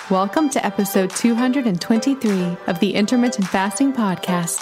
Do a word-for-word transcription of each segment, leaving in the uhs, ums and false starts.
Welcome to episode two hundred twenty-three of the Intermittent Fasting Podcast.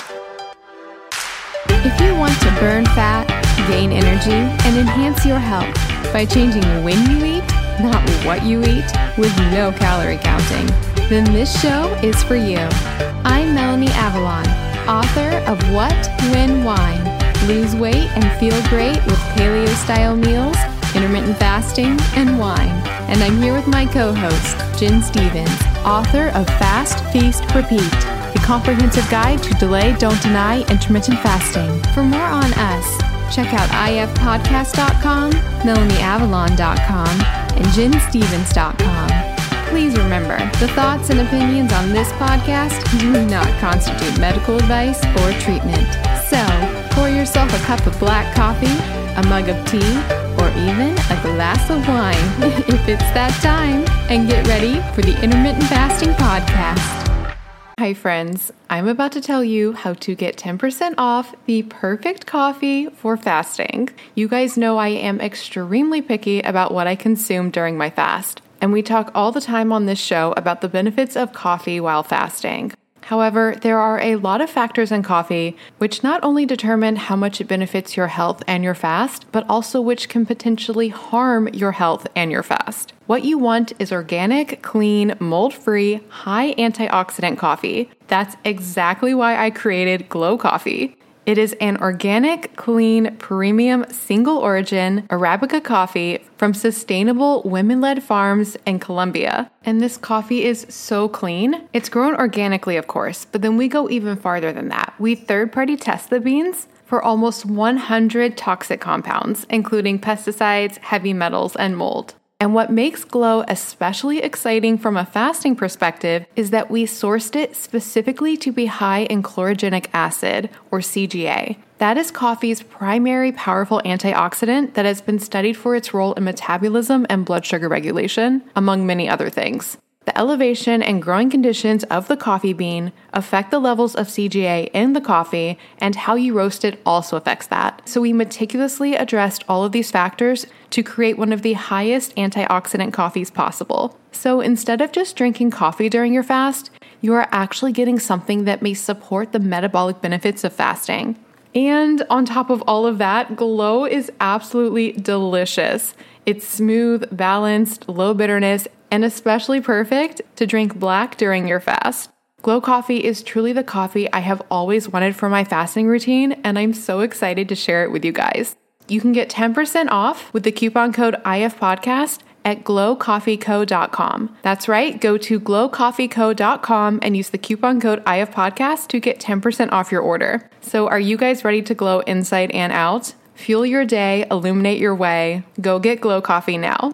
If you want to burn fat, gain energy, and enhance your health by changing when you eat, not what you eat, with no calorie counting, then this show is for you. I'm Melanie Avalon, author of What, When, Wine, Lose Weight and Feel Great with Paleo-Style Meals, Intermittent Fasting, and Wine. And I'm here with my co-host, Jen Stevens, author of Fast, Feast, Repeat, a comprehensive guide to delay, don't deny intermittent fasting. For more on us, check out I F podcast dot com, melanie avalon dot com, and jen stevens dot com. Please remember, the thoughts and opinions on this podcast do not constitute medical advice or treatment. So, pour yourself a cup of black coffee, a mug of tea, or even a glass of wine if it's that time, and get ready for the Intermittent Fasting Podcast. Hi friends, I'm about to tell you how to get ten percent off the perfect coffee for fasting. You guys know I am extremely picky about what I consume during my fast, and we talk all the time on this show about the benefits of coffee while fasting. However, there are a lot of factors in coffee which not only determine how much it benefits your health and your fast, but also which can potentially harm your health and your fast. What you want is organic, clean, mold-free, high antioxidant coffee. That's exactly why I created Glow Coffee. It is an organic, clean, premium, single-origin Arabica coffee from sustainable women-led farms in Colombia. And this coffee is so clean. It's grown organically, of course, but then we go even farther than that. We third-party test the beans for almost one hundred toxic compounds, including pesticides, heavy metals, and mold. And what makes Glow especially exciting from a fasting perspective is that we sourced it specifically to be high in chlorogenic acid, or C G A. That is coffee's primary powerful antioxidant that has been studied for its role in metabolism and blood sugar regulation, among many other things. The elevation and growing conditions of the coffee bean affect the levels of C G A in the coffee, and how you roast it also affects that. So we meticulously addressed all of these factors to create one of the highest antioxidant coffees possible. So instead of just drinking coffee during your fast, you are actually getting something that may support the metabolic benefits of fasting. And on top of all of that, Glow is absolutely delicious. It's smooth, balanced, low bitterness, and especially perfect to drink black during your fast. Glow Coffee is truly the coffee I have always wanted for my fasting routine, and I'm so excited to share it with you guys. You can get ten percent off with the coupon code I F podcast at glow coffee co dot com. That's right, go to glow coffee co dot com and use the coupon code I F podcast to get ten percent off your order. So are you guys ready to glow inside and out? Fuel your day, illuminate your way. Go get Glow Coffee now.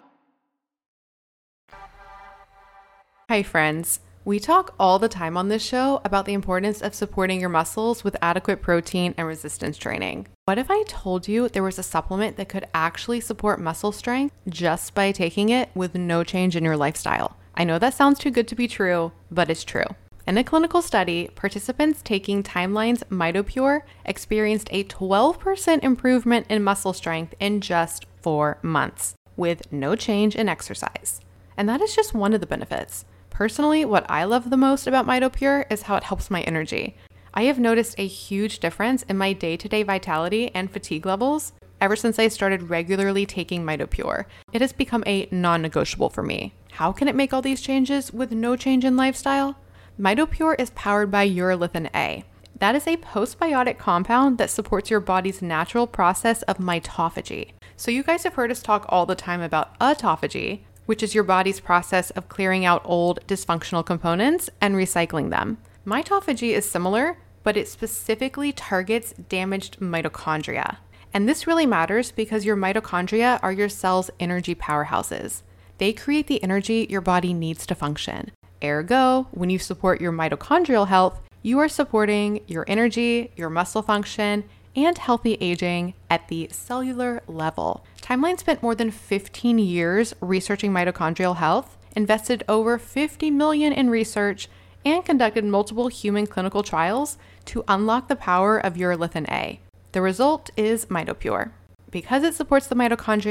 Hi friends, we talk all the time on this show about the importance of supporting your muscles with adequate protein and resistance training. What if I told you there was a supplement that could actually support muscle strength just by taking it with no change in your lifestyle? I know that sounds too good to be true, but it's true. In a clinical study, participants taking Timeline's MitoPure experienced a twelve percent improvement in muscle strength in just four months, with no change in exercise. And that is just one of the benefits. Personally, what I love the most about MitoPure is how it helps my energy. I have noticed a huge difference in my day-to-day vitality and fatigue levels ever since I started regularly taking MitoPure. It has become a non-negotiable for me. How can it make all these changes with no change in lifestyle? MitoPure is powered by urolithin A. That is a postbiotic compound that supports your body's natural process of mitophagy. So you guys have heard us talk all the time about autophagy, which is your body's process of clearing out old, dysfunctional components and recycling them. Mitophagy is similar, but it specifically targets damaged mitochondria. And this really matters because your mitochondria are your cell's energy powerhouses. They create the energy your body needs to function. Ergo, when you support your mitochondrial health, you are supporting your energy, your muscle function, and healthy aging at the cellular level. Timeline spent more than fifteen years researching mitochondrial health, invested over fifty million dollars in research, and conducted multiple human clinical trials to unlock the power of urolithin A. The result is MitoPure. Because it supports the mitochondria,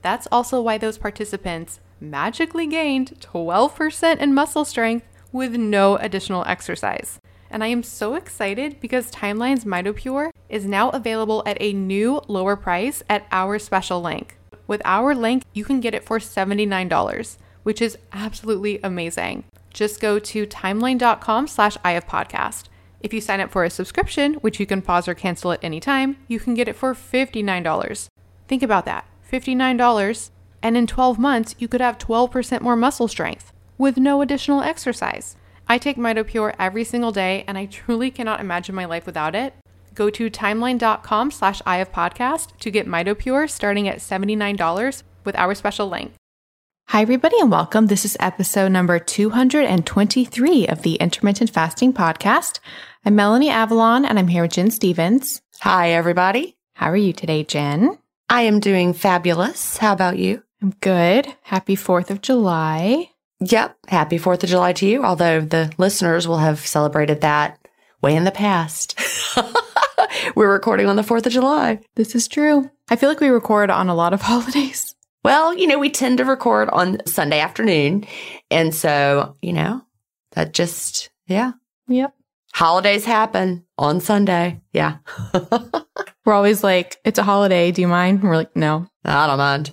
That's also why those participants magically gained twelve percent in muscle strength with no additional exercise. And I am so excited because Timeline's MitoPure is now available at a new lower price at our special link. With our link, you can get it for seventy-nine dollars, which is absolutely amazing. Just go to timeline.com slash ifpodcast. If you sign up for a subscription, which you can pause or cancel at any time, you can get it for fifty-nine dollars. Think about that, fifty-nine dollars, and in twelve months, you could have twelve percent more muscle strength with no additional exercise. I take MitoPure every single day, and I truly cannot imagine my life without it. Go to timeline.com slash ifpodcast to get MitoPure starting at seventy-nine dollars with our special link. Hi, everybody, and welcome. This is episode number two hundred twenty-three of the Intermittent Fasting Podcast. I'm Melanie Avalon, and I'm here with Jen Stevens. Hi, everybody. How are you today, Jen? I am doing fabulous. How about you? I'm good. Happy fourth of July. Yep. Happy fourth of July to you, although the listeners will have celebrated that way in the past. We're recording on the fourth of July. This is true. I feel like we record on a lot of holidays. Well, you know, we tend to record on Sunday afternoon. And so, you know, that just, yeah. Yep. Holidays happen on Sunday. Yeah. We're always like, it's a holiday. Do you mind? And we're like, no. I don't mind.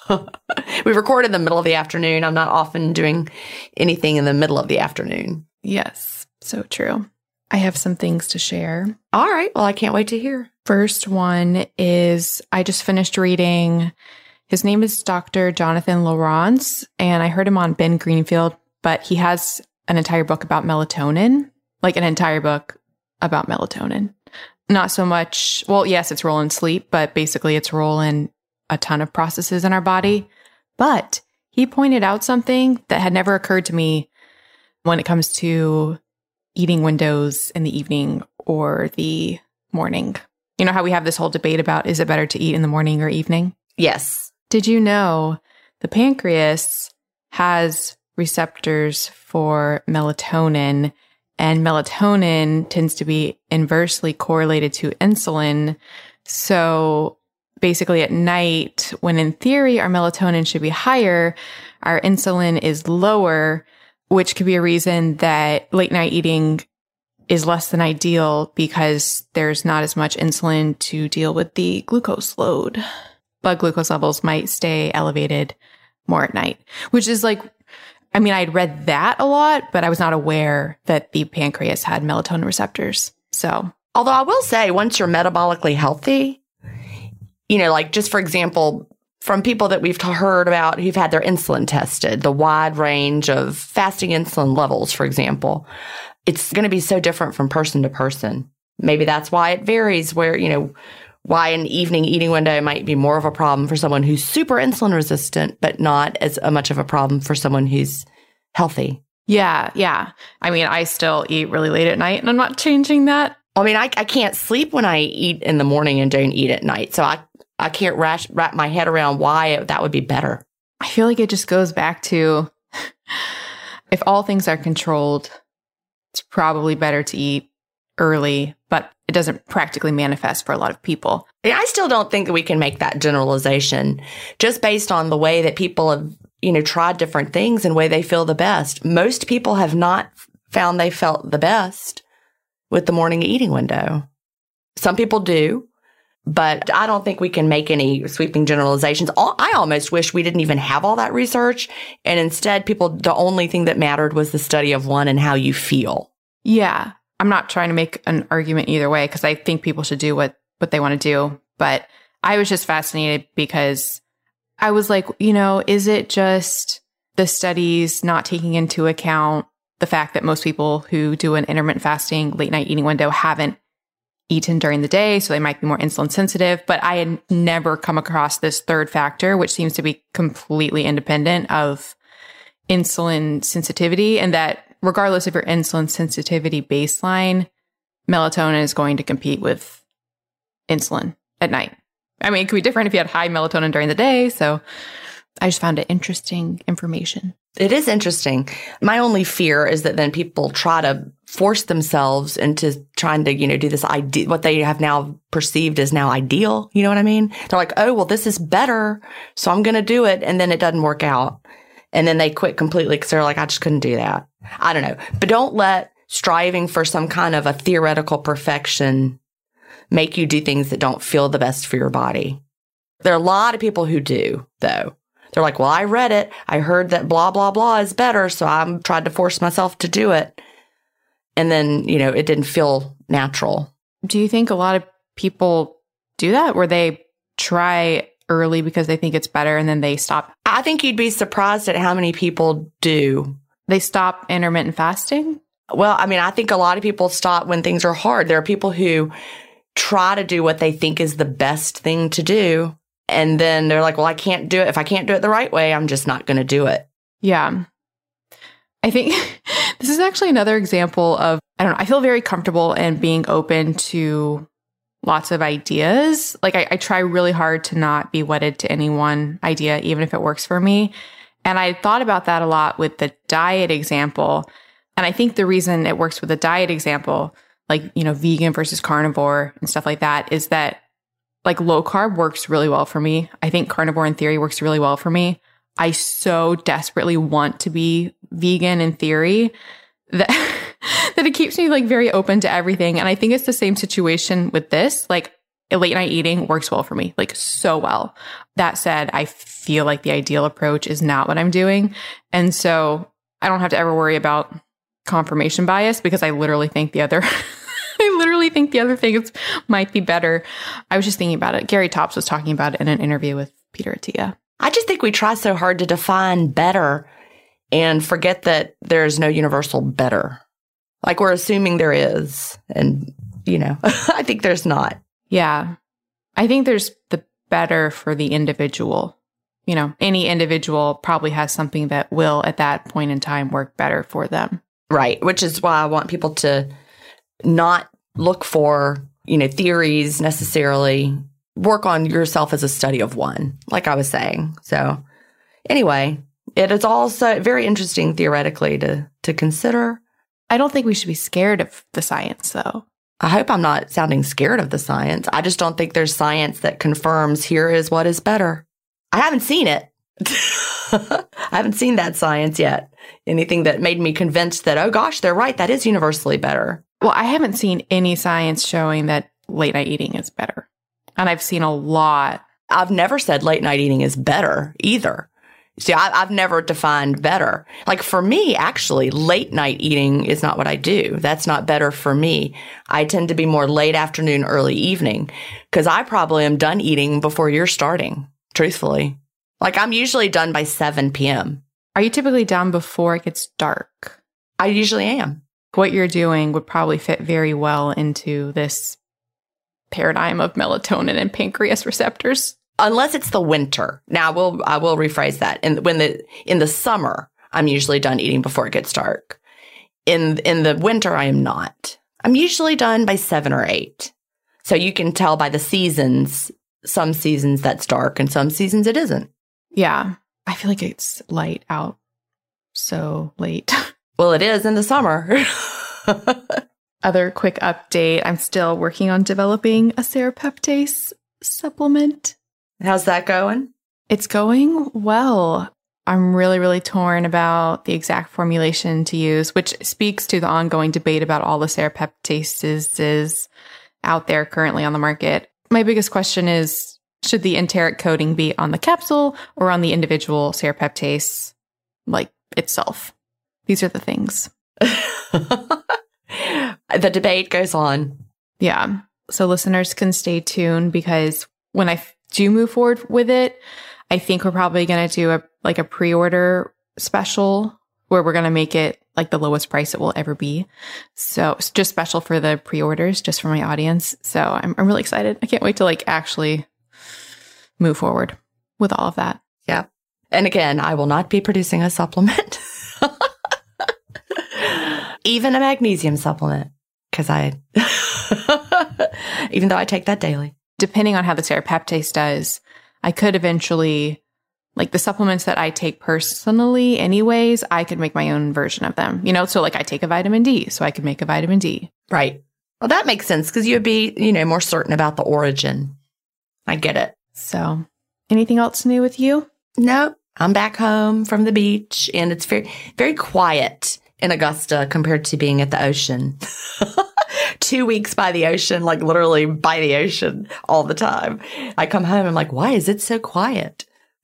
We record in the middle of the afternoon. I'm not often doing anything in the middle of the afternoon. Yes, so true. I have some things to share. All right. Well, I can't wait to hear. First one is I just finished reading. His name is Doctor Jonathan Lawrence, and I heard him on Ben Greenfield, but he has an entire book about melatonin, like an entire book about melatonin. Not so much, well, yes, its role in sleep, but basically its role in a ton of processes in our body. But he pointed out something that had never occurred to me when it comes to eating windows in the evening or the morning. You know how we have this whole debate about, is it better to eat in the morning or evening? Yes. Did you know the pancreas has receptors for melatonin, and melatonin tends to be inversely correlated to insulin? So basically at night, when in theory our melatonin should be higher, our insulin is lower, which could be a reason that late night eating is less than ideal because there's not as much insulin to deal with the glucose load. Blood glucose levels might stay elevated more at night, which is like, I mean, I'd read that a lot, but I was not aware that the pancreas had melatonin receptors. So, although I will say, once you're metabolically healthy, you know, like just for example, from people that we've t- heard about who've had their insulin tested, the wide range of fasting insulin levels, for example, it's going to be so different from person to person. Maybe that's why it varies where, you know, why an evening eating window might be more of a problem for someone who's super insulin resistant, but not as much of a problem for someone who's healthy. Yeah, yeah. I mean, I still eat really late at night and I'm not changing that. I mean, I, I can't sleep when I eat in the morning and don't eat at night. So I, I can't rash, wrap my head around why it, that would be better. I feel like it just goes back to if all things are controlled, it's probably better to eat early, but it doesn't practically manifest for a lot of people. And I still don't think that we can make that generalization just based on the way that people have, you know, tried different things and way they feel the best. Most people have not found they felt the best with the morning eating window. Some people do, but I don't think we can make any sweeping generalizations. I almost wish we didn't even have all that research. And instead, people, the only thing that mattered was the study of one and how you feel. Yeah. I'm not trying to make an argument either way because I think people should do what, what they want to do. But I was just fascinated because I was like, you know, is it just the studies not taking into account the fact that most people who do an intermittent fasting late night eating window haven't eaten during the day, so they might be more insulin sensitive? But I had never come across this third factor, which seems to be completely independent of insulin sensitivity, and that regardless of your insulin sensitivity baseline, melatonin is going to compete with insulin at night. I mean, it could be different if you had high melatonin during the day. So I just found it interesting information. It is interesting. My only fear is that then people try to force themselves into trying to, you know, do this idea, what they have now perceived as now ideal. You know what I mean? They're like, oh, well, this is better, so I'm going to do it. And then it doesn't work out. And then they quit completely because they're like, I just couldn't do that. I don't know. But don't let striving for some kind of a theoretical perfection make you do things that don't feel the best for your body. There are a lot of people who do, though. They're like, well, I read it. I heard that blah, blah, blah is better. So I'm trying to force myself to do it. And then, you know, it didn't feel natural. Do you think a lot of people do that where they try early because they think it's better and then they stop? I think you'd be surprised at how many people do. They stop intermittent fasting? Well, I mean, I think a lot of people stop when things are hard. There are people who try to do what they think is the best thing to do. And then they're like, well, I can't do it. If I can't do it the right way, I'm just not going to do it. Yeah. I think this is actually another example of, I don't know, I feel very comfortable in being open to lots of ideas. Like I, I try really hard to not be wedded to any one idea, even if it works for me. And I thought about that a lot with the diet example. And I think the reason it works with the diet example, like, you know, vegan versus carnivore and stuff like that, is that like low carb works really well for me. I think carnivore in theory works really well for me. I so desperately want to be vegan in theory that that it keeps me like very open to everything. And I think it's the same situation with this. Like late night eating works well for me, like so well. That said, I feel like the ideal approach is not what I'm doing. And so I don't have to ever worry about confirmation bias because I literally think the other I literally think the other things might be better. I was just thinking about it. Gary Tops was talking about it in an interview with Peter Attia. I just think we try so hard to define better and forget that there's no universal better. Like we're assuming there is. And, you know, I think there's not. Yeah. I think there's the better for the individual. You know, any individual probably has something that will at that point in time work better for them. Right. Which is why I want people to not look for, you know, theories necessarily. Work on yourself as a study of one, like I was saying. So anyway, it is also very interesting theoretically to to consider. I don't think we should be scared of the science, though. I hope I'm not sounding scared of the science. I just don't think there's science that confirms here is what is better. I haven't seen it. I haven't seen that science yet. Anything that made me convinced that, oh gosh, they're right. That is universally better. Well, I haven't seen any science showing that late night eating is better. And I've seen a lot. I've never said late night eating is better either. See, I, I've never defined better. Like for me, actually, late night eating is not what I do. That's not better for me. I tend to be more late afternoon, early evening because I probably am done eating before you're starting, truthfully. Like I'm usually done by seven p.m. Are you typically done before it gets dark? I usually am. What you're doing would probably fit very well into this paradigm of melatonin and pancreas receptors. Unless it's the winter. Now, I will I will rephrase that. In when the in the summer, I'm usually done eating before it gets dark. In in the winter, I am not. I'm usually done by seven or eight. So you can tell by the seasons. Some seasons that's dark, and some seasons it isn't. Yeah, I feel like it's light out so late. Well, it is in the summer. Other quick update. I'm still working on developing a serapeptase supplement. How's that going? It's going well. I'm really, really torn about the exact formulation to use, which speaks to the ongoing debate about all the serapeptases out there currently on the market. My biggest question is, should the enteric coating be on the capsule or on the individual serapeptase, like itself? These are the things. The debate goes on. Yeah. So listeners can stay tuned because when I do move forward with it, I think we're probably going to do a like a pre-order special where we're going to make it like the lowest price it will ever be. So it's just special for the pre-orders, just for my audience. So I'm I'm really excited. I can't wait to like actually move forward with all of that. Yeah. And again, I will not be producing a supplement. Even a magnesium supplement. Because I, even though I take that daily. Depending on how the serapeptase does, I could eventually Like the supplements that I take personally anyways, I could make my own version of them. You know, so like I take a vitamin D, so I could make a vitamin D. Right. Well, that makes sense because you'd be, you know, more certain about the origin. I get it. So anything else new with you? Nope. I'm back home from the beach and it's very, very quiet in Augusta compared to being at the ocean. Two weeks by the ocean, like literally by the ocean all the time. I come home, I'm like, why is it so quiet?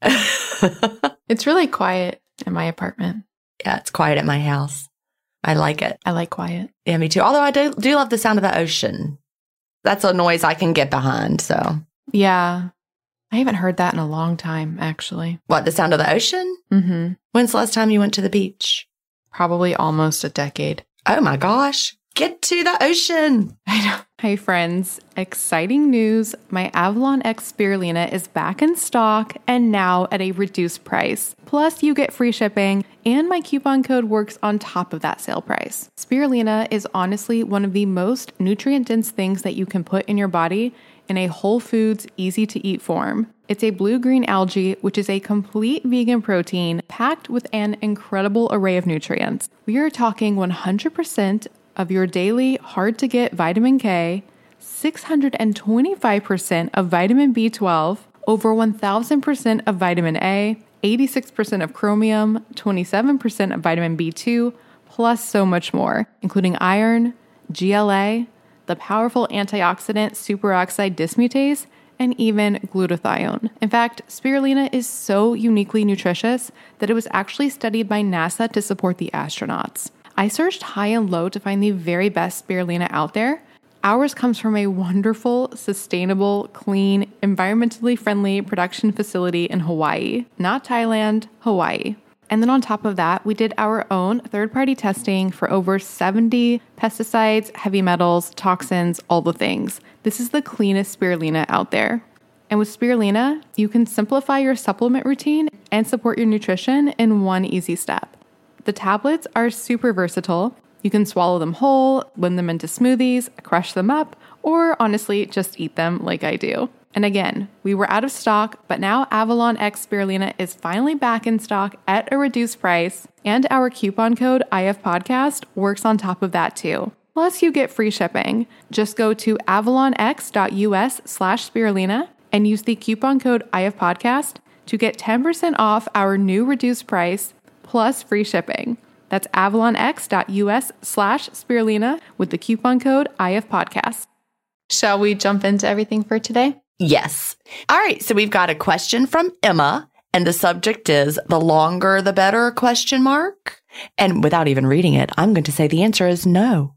It's really quiet in my apartment. Yeah, it's quiet at my house. I like it. I like quiet. Yeah, me too. Although I do, do love the sound of the ocean. That's a noise I can get behind, so. Yeah. I haven't heard that in a long time, actually. What, the sound of the ocean? Mm-hmm. When's the last time you went to the beach? Probably almost a decade. Oh my gosh. Get to the ocean. I know. Hey friends, exciting news. My Avalon X Spirulina is back in stock and now at a reduced price. Plus you get free shipping and my coupon code works on top of that sale price. Spirulina is honestly one of the most nutrient-dense things that you can put in your body in a whole foods, easy to eat form. It's a blue-green algae, which is a complete vegan protein packed with an incredible array of nutrients. We are talking one hundred percent of your daily hard-to-get vitamin K, six hundred twenty-five percent of vitamin B twelve, over one thousand percent of vitamin A, eighty-six percent of chromium, twenty-seven percent of vitamin B two, plus so much more, including iron, G L A, the powerful antioxidant superoxide dismutase, and even glutathione. In fact, spirulina is so uniquely nutritious that it was actually studied by NASA to support the astronauts. I searched high and low to find the very best spirulina out there. Ours comes from a wonderful, sustainable, clean, environmentally friendly production facility in Hawaii. Not Thailand, Hawaii. And then on top of that, we did our own third-party testing for over seventy pesticides, heavy metals, toxins, all the things. This is the cleanest spirulina out there. And with spirulina, you can simplify your supplement routine and support your nutrition in one easy step. The tablets are super versatile. You can swallow them whole, blend them into smoothies, crush them up, or honestly, just eat them like I do. And again, we were out of stock, but now Avalon X Spirulina is finally back in stock at a reduced price, and our coupon code I F Podcast works on top of that too. Plus, you get free shipping. Just go to avalonx.us slash spirulina and use the coupon code I F Podcast to get ten percent off our new reduced price plus free shipping. That's avalonx.us slash spirulina with the coupon code I F Podcast. Shall we jump into everything for today? Yes. All right. So we've got a question from Emma, and the subject is the longer the better question mark. And without even reading it, I'm going to say the answer is no.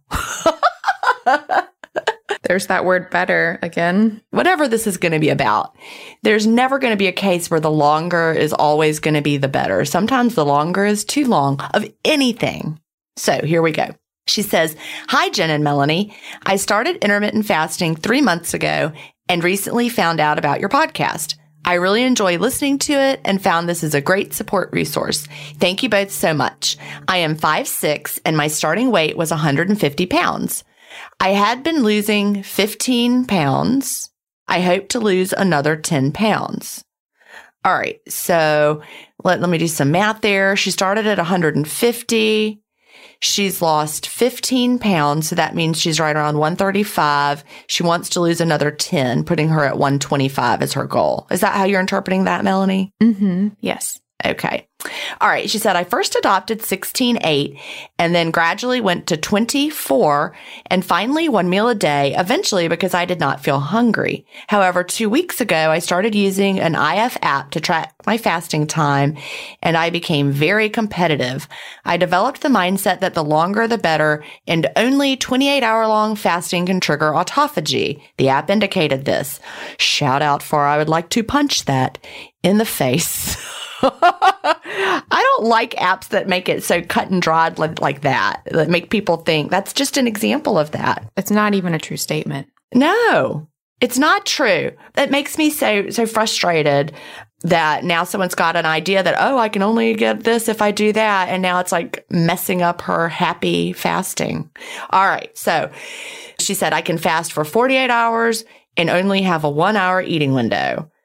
There's that word better again. Whatever this is going to be about, there's never going to be a case where the longer is always going to be the better. Sometimes the longer is too long of anything. So here we go. She says, "Hi, Jen and Melanie. I started intermittent fasting three months ago and recently found out about your podcast. I really enjoy listening to it and found this is a great support resource. Thank you both so much. I am five foot six and my starting weight was one hundred fifty pounds. I had been losing fifteen pounds. I hope to lose another ten pounds. All right. So let, let me do some math there. She started at one hundred fifty. She's lost fifteen pounds. So that means she's right around one thirty-five. She wants to lose another ten, putting her at one twenty-five as her goal. Is that how you're interpreting that, Melanie? Mm-hmm. Yes. Okay. All right. She said, I first adopted sixteen eight and then gradually went to twenty-four and finally one meal a day, eventually because I did not feel hungry. However, two weeks ago, I started using an I F app to track my fasting time and I became very competitive. I developed the mindset that the longer the better and only twenty-eight hour long fasting can trigger autophagy. The app indicated this. Shout out for I would like to punch that in the face. I don't like apps that make it so cut and dried like, like that, that make people think that's just an example of that. It's not even a true statement. No, it's not true. That makes me so, so frustrated that now someone's got an idea that, oh, I can only get this if I do that. And now it's like messing up her happy fasting. All right. So she said, I can fast for forty-eight hours and only have a one hour eating window.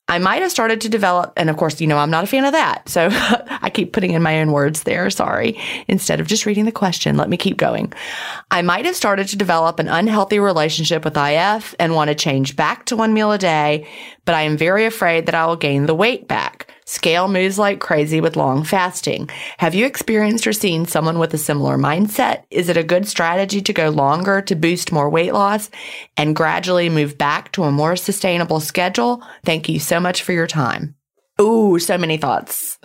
I might have started to develop, and of course, you know, I'm not a fan of that. So I keep putting in my own words there. Sorry. Instead of just reading the question, let me keep going. I might have started to develop an unhealthy relationship with I F and want to change back to one meal a day, but I am very afraid that I will gain the weight back. Scale moves like crazy with long fasting. Have you experienced or seen someone with a similar mindset? Is it a good strategy to go longer to boost more weight loss and gradually move back to a more sustainable schedule? Thank you so much for your time. Ooh, so many thoughts.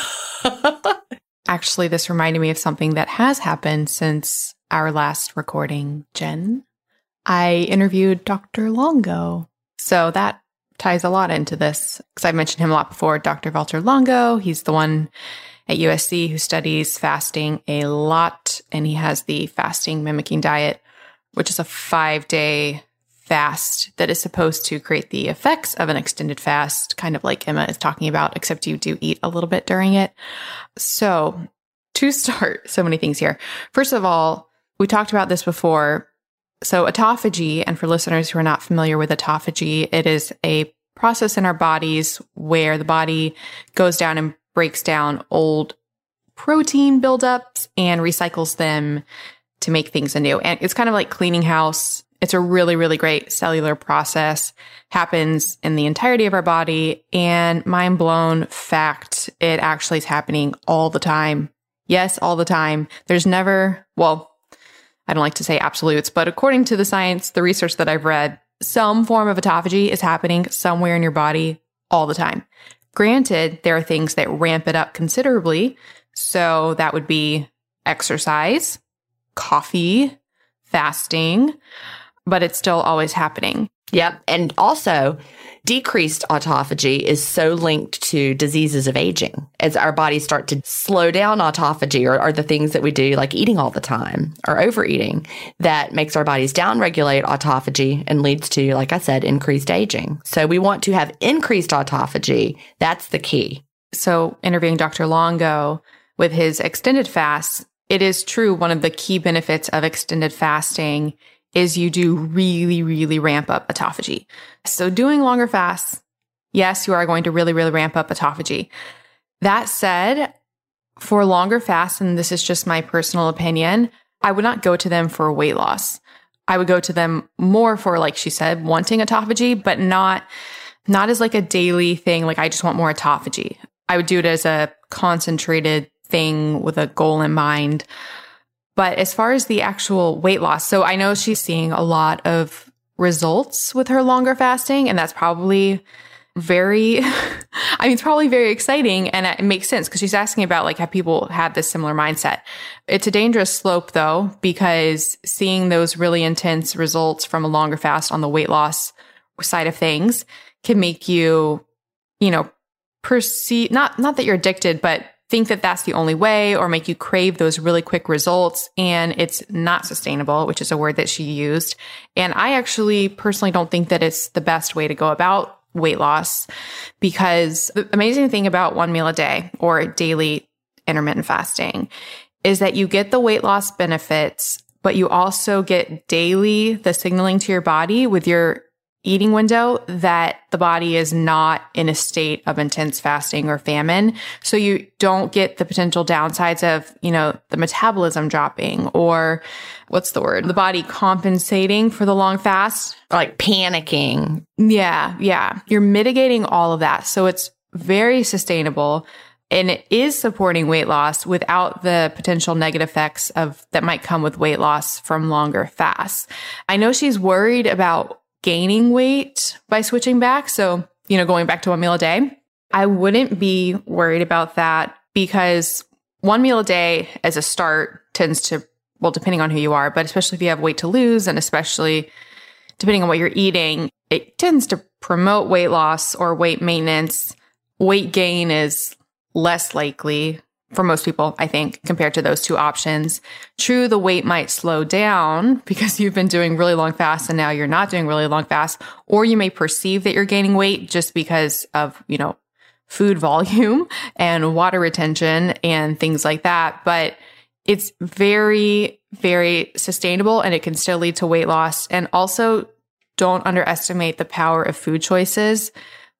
Actually, this reminded me of something that has happened since our last recording, Jen. I interviewed Doctor Longo. So that ties a lot into this because I've mentioned him a lot before. Doctor Valter Longo, he's the one at U S C who studies fasting a lot, and he has the fasting mimicking diet, which is a five-day fast that is supposed to create the effects of an extended fast, kind of like Emma is talking about, except you do eat a little bit during it. So to start, so many things here. First of all, we talked about this before. So autophagy, and for listeners who are not familiar with autophagy, it is a process in our bodies where the body goes down and breaks down old protein buildups and recycles them to make things anew. And it's kind of like cleaning house. It's a really, really great cellular process, happens in the entirety of our body. And mind blown fact, it actually is happening all the time. Yes, all the time. There's never, well, I don't like to say absolutes, but according to the science, the research that I've read, some form of autophagy is happening somewhere in your body all the time. Granted, there are things that ramp it up considerably. So that would be exercise, coffee, fasting, but it's still always happening. Yep. And also, decreased autophagy is so linked to diseases of aging. As our bodies start to slow down autophagy, or, or the things that we do, like eating all the time or overeating, that makes our bodies downregulate autophagy and leads to, like I said, increased aging. So we want to have increased autophagy. That's the key. So interviewing Doctor Longo with his extended fast, it is true. One of the key benefits of extended fasting is you do really, really ramp up autophagy. So doing longer fasts, yes, you are going to really, really ramp up autophagy. That said, for longer fasts, and this is just my personal opinion, I would not go to them for weight loss. I would go to them more for, like she said, wanting autophagy, but not, not as like a daily thing. Like I just want more autophagy. I would do it as a concentrated thing with a goal in mind. But as far as the actual weight loss, so I know she's seeing a lot of results with her longer fasting, and that's probably very, I mean, it's probably very exciting, and it makes sense because she's asking about like have people had this similar mindset. It's a dangerous slope though, because seeing those really intense results from a longer fast on the weight loss side of things can make you, you know, perceive, not, not that you're addicted, but think that that's the only way, or make you crave those really quick results. And it's not sustainable, which is a word that she used. And I actually personally don't think that it's the best way to go about weight loss, because the amazing thing about one meal a day or daily intermittent fasting is that you get the weight loss benefits, but you also get daily the signaling to your body with your eating window that the body is not in a state of intense fasting or famine. So you don't get the potential downsides of, you know, the metabolism dropping, or what's the word? The body compensating for the long fast. Like panicking. Yeah. Yeah. You're mitigating all of that. So it's very sustainable, and it is supporting weight loss without the potential negative effects of that might come with weight loss from longer fasts. I know she's worried about gaining weight by switching back. So, you know, going back to one meal a day, I wouldn't be worried about that, because one meal a day as a start tends to, well, depending on who you are, but especially if you have weight to lose, and especially depending on what you're eating, it tends to promote weight loss or weight maintenance. Weight gain is less likely for most people, I think, compared to those two options. True, the weight might slow down because you've been doing really long fasts and now you're not doing really long fasts, or you may perceive that you're gaining weight just because of, you know, food volume and water retention and things like that. But it's very, very sustainable, and it can still lead to weight loss. And also, don't underestimate the power of food choices.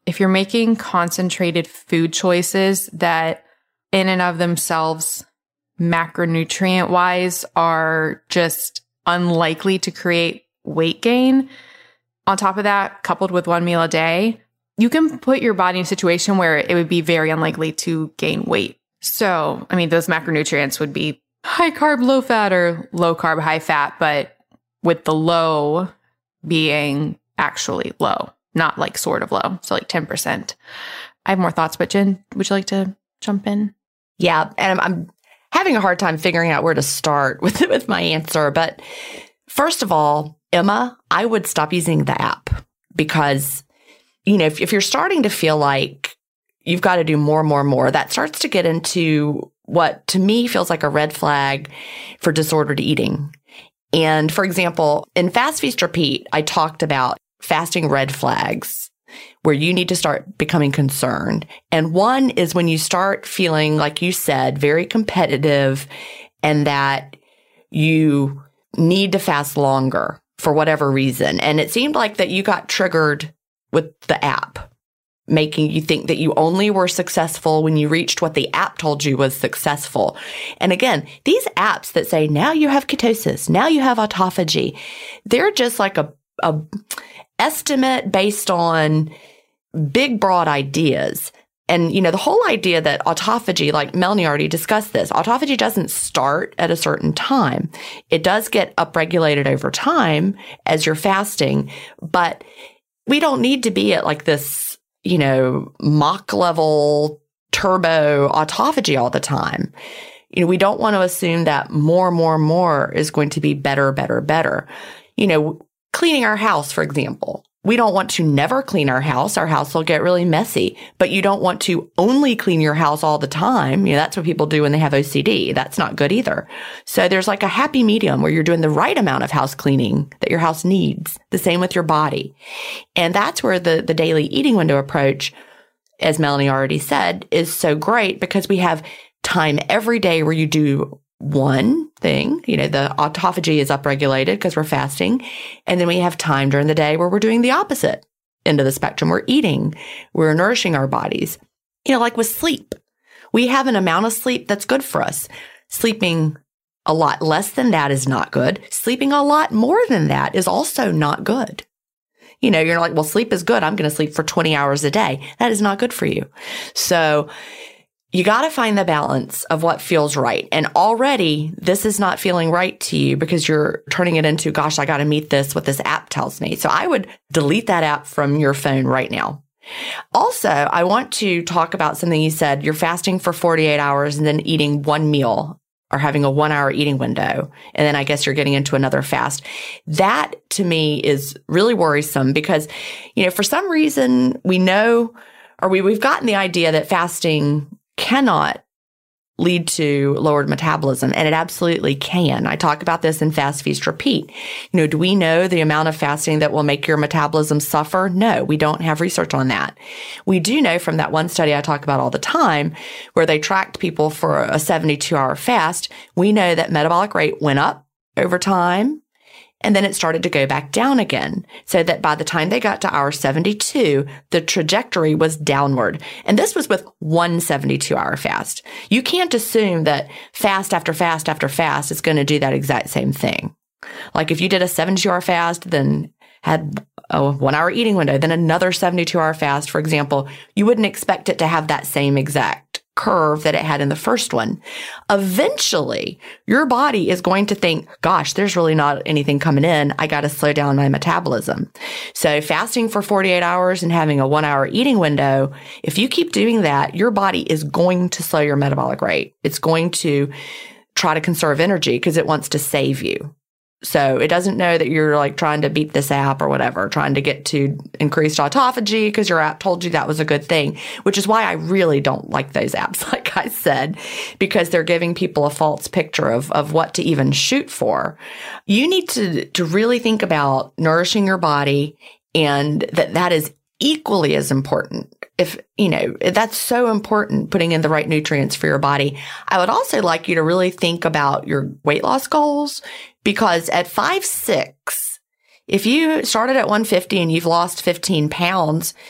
if you're making concentrated food choices that in and of themselves, macronutrient wise, are just unlikely to create weight gain, on top of that, coupled with one meal a day, you can put your body in a situation where it would be very unlikely to gain weight. So, I mean, those macronutrients would be high carb, low fat, or low carb, high fat, but with the low being actually low, not like sort of low. So like ten percent. I have more thoughts, but Jen, would you like to jump in? Yeah. And I'm, I'm having a hard time figuring out where to start with, with my answer. But first of all, Emma, I would stop using the app because, you know, if, if you're starting to feel like you've got to do more, more, more, that starts to get into what to me feels like a red flag for disordered eating. And for example, in Fast, Feast, Repeat, I talked about fasting red flags where you need to start becoming concerned. And one is when you start feeling, like you said, very competitive and that you need to fast longer for whatever reason. And it seemed like that you got triggered with the app, making you think that you only were successful when you reached what the app told you was successful. And again, these apps that say, now you have ketosis, now you have autophagy, they're just like a, a estimate based on big, broad ideas. And, you know, the whole idea that autophagy, like Melanie already discussed this, autophagy doesn't start at a certain time. It does get upregulated over time as you're fasting, but we don't need to be at like this, you know, Mach level turbo autophagy all the time. You know, we don't want to assume that more, more, more is going to be better, better, better. You know, cleaning our house, for example. We don't want to never clean our house. Our house will get really messy, but you don't want to only clean your house all the time. You know, that's what people do when they have O C D. That's not good either. So there's like a happy medium where you're doing the right amount of house cleaning that your house needs. The same with your body. And that's where the, the daily eating window approach, as Melanie already said, is so great because we have time every day where you do one thing, you know, the autophagy is upregulated because we're fasting. And then we have time during the day where we're doing the opposite end of the spectrum. We're eating, we're nourishing our bodies. You know, like with sleep, we have an amount of sleep that's good for us. Sleeping a lot less than that is not good. Sleeping a lot more than that is also not good. You know, you're like, well, sleep is good. I'm going to sleep for twenty hours a day. That is not good for you. So you got to find the balance of what feels right. And already this is not feeling right to you because you're turning it into, gosh, I got to meet this, what this app tells me. So I would delete that app from your phone right now. Also, I want to talk about something you said. You're fasting for forty-eight hours and then eating one meal or having a one hour eating window. And then I guess you're getting into another fast. That to me is really worrisome because, you know, for some reason we know, or we, we've gotten the idea that fasting cannot lead to lowered metabolism, and it absolutely can. I talk about this in Fast, Feast, Repeat. You know, do we know the amount of fasting that will make your metabolism suffer? No, we don't have research on that. We do know from that one study I talk about all the time, where they tracked people for a seventy-two hour fast, we know that metabolic rate went up over time, and then it started to go back down again. So that by the time they got to hour seventy-two, the trajectory was downward. And this was with one seventy-two hour fast. You can't assume that fast after fast after fast is going to do that exact same thing. Like if you did a seventy-two hour fast, then had a one hour eating window, then another seventy-two hour fast, for example, you wouldn't expect it to have that same exact curve that it had in the first one. Eventually, your body is going to think, gosh, there's really not anything coming in. I got to slow down my metabolism. So fasting for forty-eight hours and having a one hour eating window, if you keep doing that, your body is going to slow your metabolic rate. It's going to try to conserve energy because it wants to save you. So it doesn't know that you're like trying to beat this app or whatever, trying to get to increased autophagy because your app told you that was a good thing, which is why I really don't like those apps, like I said, because they're giving people a false picture of, of what to even shoot for. You need to, to really think about nourishing your body, and that that is equally as important. If, you know, that's so important, putting in the right nutrients for your body. I would also like you to really think about your weight loss goals, because at five six, if you started at one fifty and you've lost fifteen pounds,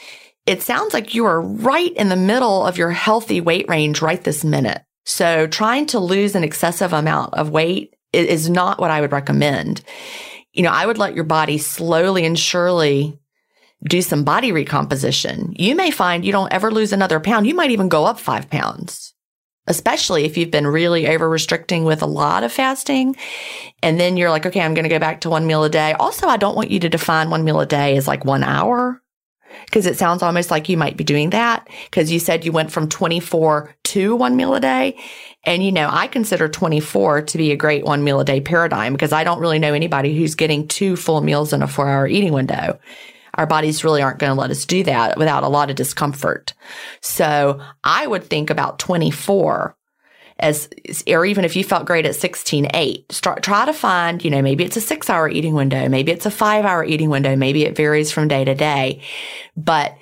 it sounds like you are right in the middle of your healthy weight range right this minute. So trying to lose an excessive amount of weight is not what I would recommend. You know, I would let your body slowly and surely do some body recomposition. You may find you don't ever lose another pound. You might even go up five pounds, especially if you've been really over restricting with a lot of fasting. And then you're like, okay, I'm going to go back to one meal a day. Also, I don't want you to define one meal a day as like one hour. Because it sounds almost like you might be doing that because you said you went from twenty-four to one meal a day. And, you know, I consider twenty-four to be a great one meal a day paradigm because I don't really know anybody who's getting two full meals in a four hour eating window. Our bodies really aren't going to let us do that without a lot of discomfort. So I would think about twenty-four as, or even if you felt great at sixteen eight, start, try to find, you know, maybe it's a six hour eating window, maybe it's a five hour eating window, maybe it varies from day to day, but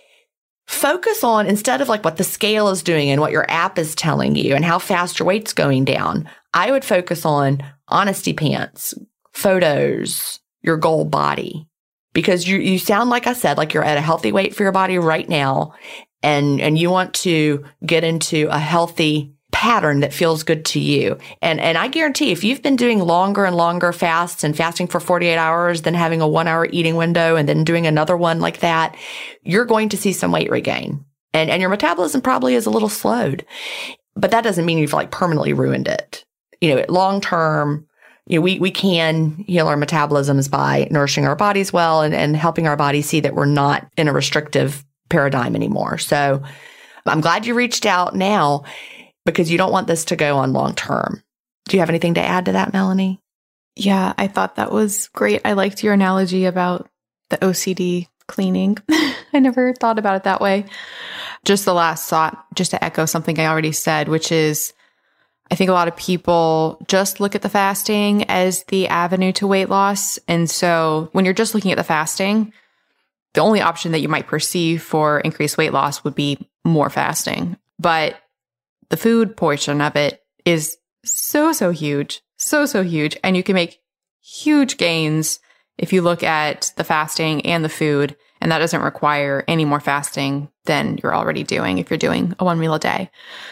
focus on, instead of like what the scale is doing and what your app is telling you and how fast your weight's going down, I would focus on honesty pants, photos, your goal body, because you, you sound, like I said, like you're at a healthy weight for your body right now. And, and you want to get into a healthy pattern that feels good to you. And and I guarantee if you've been doing longer and longer fasts and fasting for forty-eight hours, then having a one hour eating window and then doing another one like that, you're going to see some weight regain. And and your metabolism probably is a little slowed. But that doesn't mean you've like permanently ruined it. You know, long term, you know, we, we can heal our metabolisms by nourishing our bodies well and, and helping our bodies see that we're not in a restrictive paradigm anymore. So I'm glad you reached out now, because you don't want this to go on long term. Do you have anything to add to that, Melanie? Yeah, I thought that was great. I liked your analogy about the O C D cleaning. I never thought about it that way. Just the last thought, just to echo something I already said, which is I think a lot of people just look at the fasting as the avenue to weight loss. And so when you're just looking at the fasting, the only option that you might perceive for increased weight loss would be more fasting. But the food portion of it is so, so huge, so, so huge. And you can make huge gains if you look at the fasting and the food. And that doesn't require any more fasting than you're already doing if you're doing a one meal a day.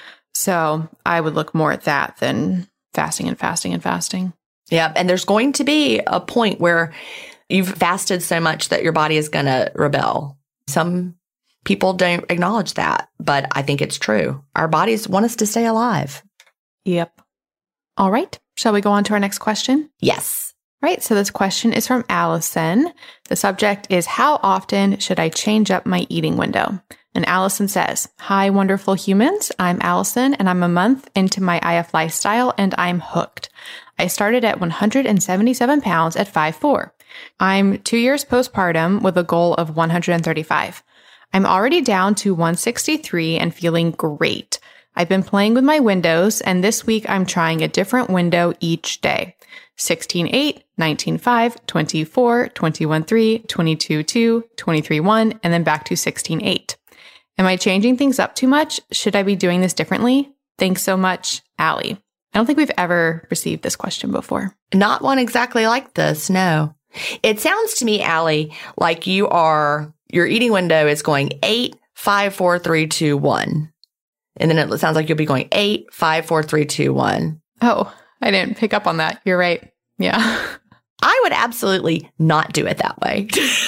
So I would look more at that than fasting and fasting and fasting. Yeah. And there's going to be a point where you've fasted so much that your body is going to rebel. Some people don't acknowledge that, but I think it's true. Our bodies want us to stay alive. Yep. All right. Shall we go on to our next question? Yes. Right. So this question is from Allison. The subject is, how often should I change up my eating window? And Allison says, hi, wonderful humans. I'm Allison and I'm a month into my I F lifestyle and I'm hooked. I started at one hundred seventy-seven pounds at five foot four. I'm two years postpartum with a goal of one hundred thirty-five. I'm already down to one sixty-three and feeling great. I've been playing with my windows, and this week I'm trying a different window each day. sixteen eight, nineteen five, twenty-four, twenty-one three, twenty-two two, twenty-three one, and then back to sixteen eight. Am I changing things up too much? Should I be doing this differently? Thanks so much, Allie. I don't think we've ever received this question before. Not one exactly like this, no. It sounds to me, Allie, like you are... your eating window is going eight, five, four, three, two, one. And then it sounds like you'll be going eight, five, four, three, two, one. Oh, I didn't pick up on that. You're right. Yeah. I would absolutely not do it that way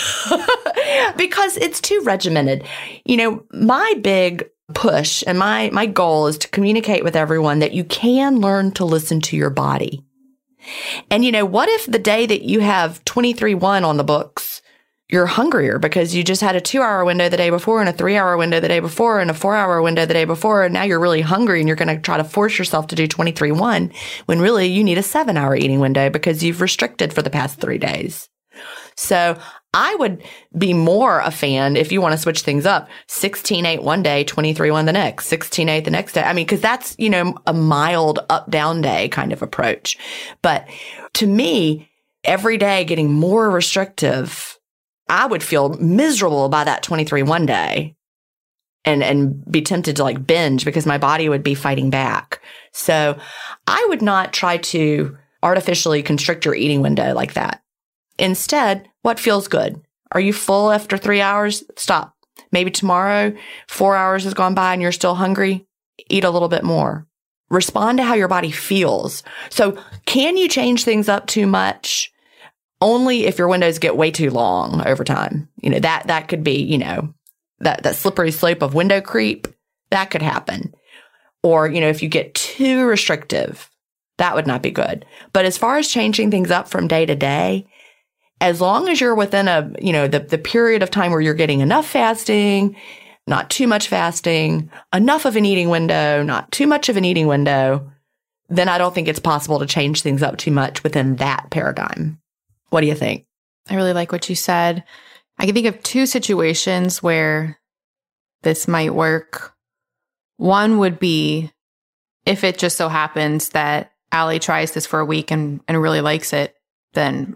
because it's too regimented. You know, my big push and my, my goal is to communicate with everyone that you can learn to listen to your body. And, you know, what if the day that you have twenty-three one on the books, you're hungrier because you just had a two-hour window the day before and a three-hour window the day before and a four-hour window the day before, and now you're really hungry and you're going to try to force yourself to do twenty-three one when really you need a seven-hour eating window because you've restricted for the past three days. So I would be more a fan, if you want to switch things up, sixteen eight one day, twenty-three one the next, sixteen eight the next day. I mean, because that's, you know, a mild up-down day kind of approach. But to me, every day getting more restrictive, I would feel miserable by that twenty-three one day and, and be tempted to like binge because my body would be fighting back. So I would not try to artificially constrict your eating window like that. Instead, what feels good? Are you full after three hours? Stop. Maybe tomorrow, four hours has gone by and you're still hungry. Eat a little bit more. Respond to how your body feels. So can you change things up too much? Only if your windows get way too long over time. You know, that, that could be, you know, that, that slippery slope of window creep. That could happen. Or, you know, if you get too restrictive, that would not be good. But as far as changing things up from day to day, as long as you're within a, you know, the, the period of time where you're getting enough fasting, not too much fasting, enough of an eating window, not too much of an eating window, then I don't think it's possible to change things up too much within that paradigm. What do you think? I really like what you said. I can think of two situations where this might work. One would be if it just so happens that Allie tries this for a week and, and really likes it, then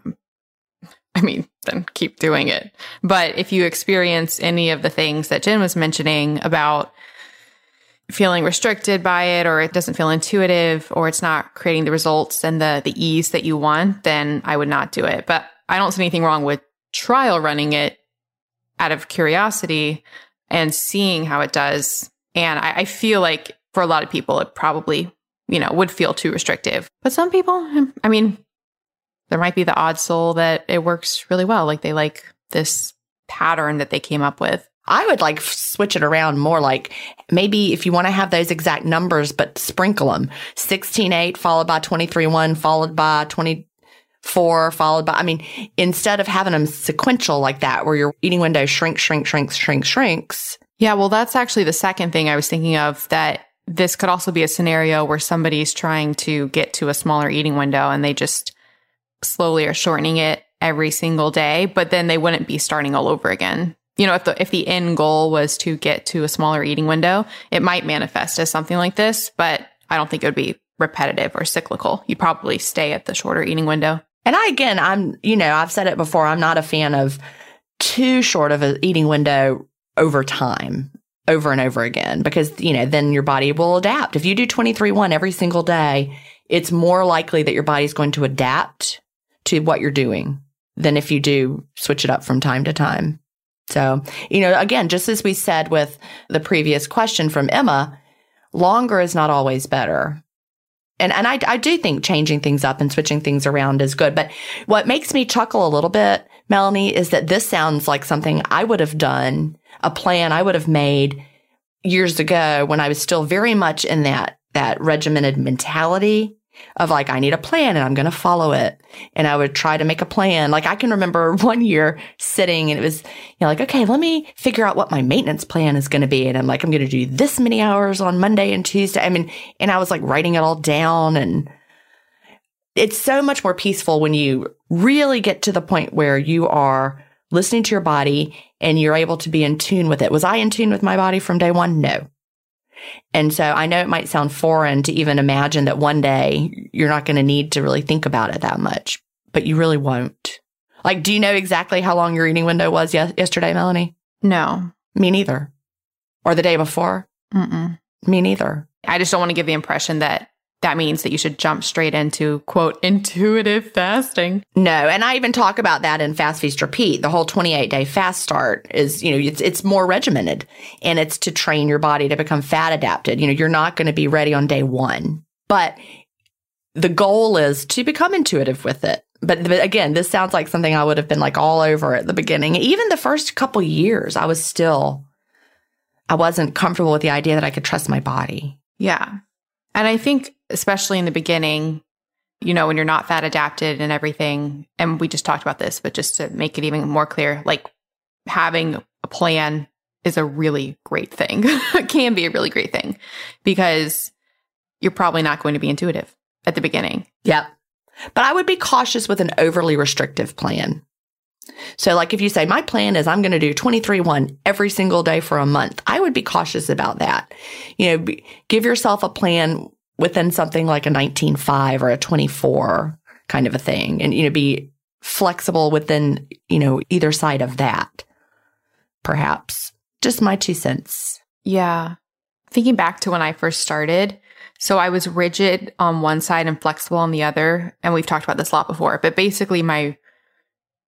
I mean, then keep doing it. But if you experience any of the things that Jen was mentioning about feeling restricted by it, or it doesn't feel intuitive, or it's not creating the results and the, the ease that you want, then I would not do it. But I don't see anything wrong with trial running it out of curiosity and seeing how it does. And I, I feel like for a lot of people, it probably, you know, would feel too restrictive. But some people, I mean, there might be the odd soul that it works really well. Like they like this pattern that they came up with. I would like switch it around more, like maybe if you want to have those exact numbers, but sprinkle them. sixteen eight followed by twenty-three one followed by twenty-four followed by, I mean, instead of having them sequential like that, where your eating window shrinks, shrinks, shrinks, shrinks, shrinks. Yeah, well, that's actually the second thing I was thinking of, that this could also be a scenario where somebody's trying to get to a smaller eating window and they just slowly are shortening it every single day, but then they wouldn't be starting all over again. You know, if the if the end goal was to get to a smaller eating window, it might manifest as something like this, but I don't think it would be repetitive or cyclical. You'd probably stay at the shorter eating window. And I, again, I'm, you know, I've said it before, I'm not a fan of too short of an eating window over time, over and over again, because, you know, then your body will adapt. If you do twenty-three one every single day, it's more likely that your body's going to adapt to what you're doing than if you do switch it up from time to time. So, you know, again, just as we said with the previous question from Emma, longer is not always better. And and I, I do think changing things up and switching things around is good. But what makes me chuckle a little bit, Melanie, is that this sounds like something I would have done, a plan I would have made years ago when I was still very much in that that regimented mentality of like, I need a plan and I'm going to follow it. And I would try to make a plan. Like I can remember one year sitting and it was, you know, like, okay, let me figure out what my maintenance plan is going to be. And I'm like, I'm going to do this many hours on Monday and Tuesday. I mean, and I was like writing it all down, and it's so much more peaceful when you really get to the point where you are listening to your body and you're able to be in tune with it. Was I in tune with my body from day one? No. And so I know it might sound foreign to even imagine that one day you're not going to need to really think about it that much, but you really won't. Like, do you know exactly how long your eating window was yes- yesterday, Melanie? No. Me neither. Or the day before? Mm-mm. Me neither. I just don't want to give the impression that that means that you should jump straight into, quote, intuitive fasting. No. And I even talk about that in Fast, Feast, Repeat. The whole twenty-eight day fast start is, you know, it's, it's more regimented, and it's to train your body to become fat adapted. You know, you're not going to be ready on day one, but the goal is to become intuitive with it. But, but again, this sounds like something I would have been like all over at the beginning. Even the first couple years, I was still, I wasn't comfortable with the idea that I could trust my body. Yeah. And I think, especially in the beginning, you know, when you're not fat adapted and everything, and we just talked about this, but just to make it even more clear, like having a plan is a really great thing. It can be a really great thing because you're probably not going to be intuitive at the beginning. Yep. But I would be cautious with an overly restrictive plan. So like if you say, my plan is I'm going to do twenty-three one every single day for a month, I would be cautious about that. You know, be, give yourself a plan within something like a nineteen five or a twenty-four kind of a thing. And, you know, be flexible within, you know, either side of that, perhaps. Just my two cents. Yeah. Thinking back to when I first started, so I was rigid on one side and flexible on the other. And we've talked about this a lot before, but basically my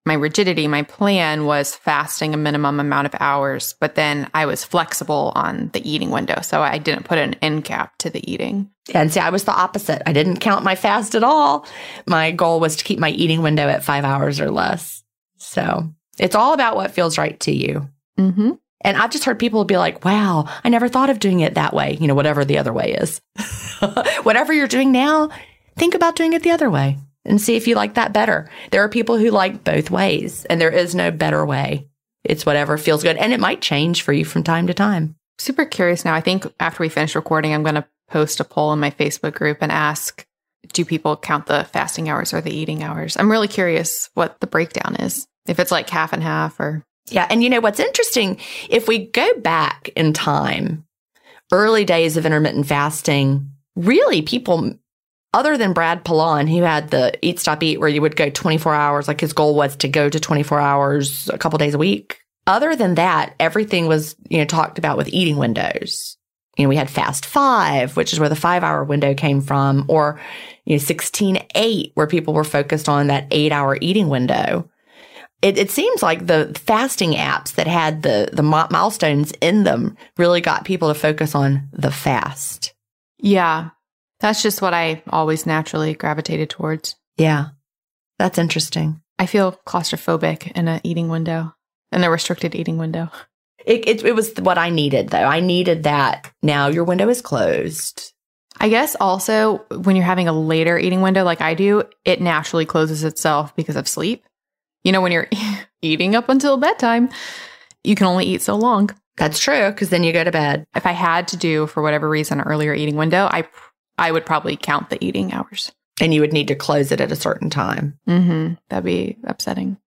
my rigidity, my plan was fasting a minimum amount of hours, but then I was flexible on the eating window. So I didn't put an end cap to the eating. And see, I was the opposite. I didn't count my fast at all. My goal was to keep my eating window at five hours or less. So it's all about what feels right to you. Mm-hmm. And I've just heard people be like, wow, I never thought of doing it that way. You know, whatever the other way is. Whatever you're doing now, think about doing it the other way and see if you like that better. There are people who like both ways, and there is no better way. It's whatever feels good. And it might change for you from time to time. Super curious now. I think after we finish recording, I'm going to post a poll in my Facebook group and ask, do people count the fasting hours or the eating hours? I'm really curious what the breakdown is. If it's like half and half or... Yeah. And you know, what's interesting, if we go back in time, early days of intermittent fasting, really people, other than Brad Pilon, who had the Eat, Stop, Eat, where you would go twenty-four hours, like his goal was to go to twenty-four hours a couple days a week. Other than that, everything was, you know, talked about with eating windows. You know, we had Fast Five, which is where the five hour window came from, or, you know, sixteen eight, where people were focused on that eight hour eating window. It, it seems like the fasting apps that had the, the milestones in them really got people to focus on the fast. Yeah, that's just what I always naturally gravitated towards. Yeah, that's interesting. I feel claustrophobic in an eating window, in a restricted eating window. It, it, it was what I needed, though. I needed that. Now your window is closed. I guess also when you're having a later eating window like I do, it naturally closes itself because of sleep. You know, when you're eating up until bedtime, you can only eat so long. That's true, because then you go to bed. If I had to do, for whatever reason, an earlier eating window, I I would probably count the eating hours. And you would need to close it at a certain time. Mm-hmm. That'd be upsetting.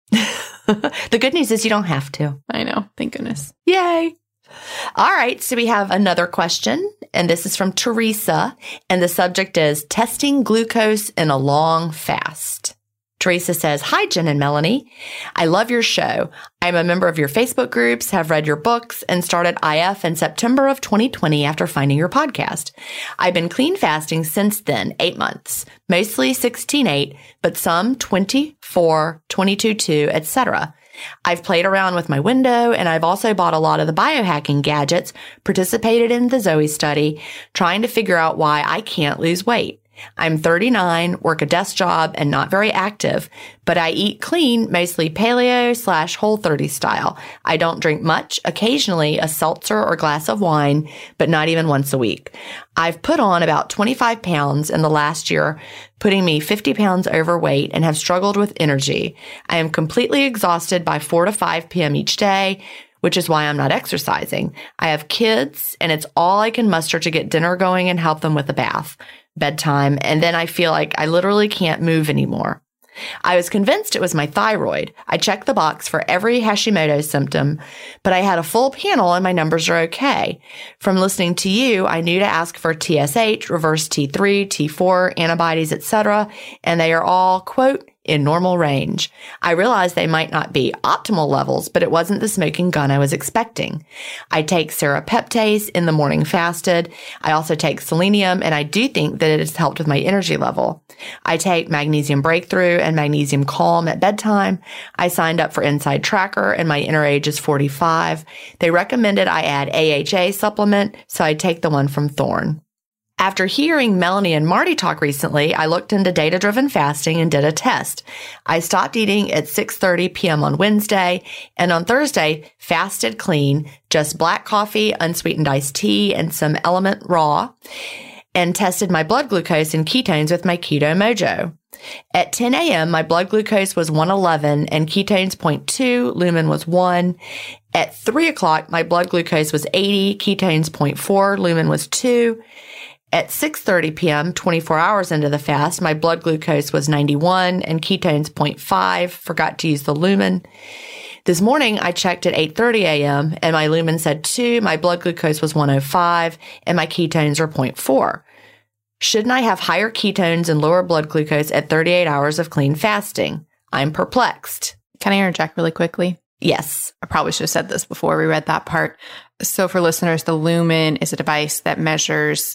The good news is you don't have to. I know. Thank goodness. Yay. All right. So we have another question, and this is from Teresa. And the subject is testing glucose in a long fast. Teresa says, hi, Jen and Melanie. I love your show. I'm a member of your Facebook groups, have read your books, and started I F in September of twenty twenty after finding your podcast. I've been clean fasting since then, eight months, mostly sixteen eight, but some twenty-four, twenty-two two, et cetera. I've played around with my window, and I've also bought a lot of the biohacking gadgets, participated in the Zoe study, trying to figure out why I can't lose weight. I'm thirty-nine, work a desk job, and not very active, but I eat clean, mostly paleo slash Whole thirty style. I don't drink much, occasionally a seltzer or glass of wine, but not even once a week. I've put on about twenty-five pounds in the last year, putting me fifty pounds overweight, and have struggled with energy. I am completely exhausted by four to five p.m. each day, which is why I'm not exercising. I have kids, and it's all I can muster to get dinner going and help them with a bath, bedtime, and then I feel like I literally can't move anymore. I was convinced it was my thyroid. I checked the box for every Hashimoto's symptom, but I had a full panel and my numbers are okay. From listening to you, I knew to ask for T S H, reverse T three, T four, antibodies, et cetera, and they are all, quote, in normal range. I realized they might not be optimal levels, but it wasn't the smoking gun I was expecting. I take serapeptase in the morning fasted. I also take selenium, and I do think that it has helped with my energy level. I take magnesium breakthrough and magnesium calm at bedtime. I signed up for Inside Tracker, and my inner age is forty-five. They recommended I add A H A supplement, so I take the one from Thorne. After hearing Melanie and Marty talk recently, I looked into data-driven fasting and did a test. I stopped eating at six thirty p.m. on Wednesday, and on Thursday, fasted clean, just black coffee, unsweetened iced tea, and some Element Raw, and tested my blood glucose and ketones with my Keto Mojo. At ten a.m., my blood glucose was one eleven and ketones zero point two, lumen was one. At three o'clock, my blood glucose was eighty, ketones zero point four, lumen was two. At six thirty p.m., twenty-four hours into the fast, my blood glucose was ninety-one and ketones zero point five, forgot to use the lumen. This morning, I checked at eight thirty a.m. and my lumen said two, my blood glucose was one oh five, and my ketones are zero point four. Shouldn't I have higher ketones and lower blood glucose at thirty-eight hours of clean fasting? I'm perplexed. Can I interject really quickly? Yes. I probably should have said this before we read that part. So for listeners, the lumen is a device that measures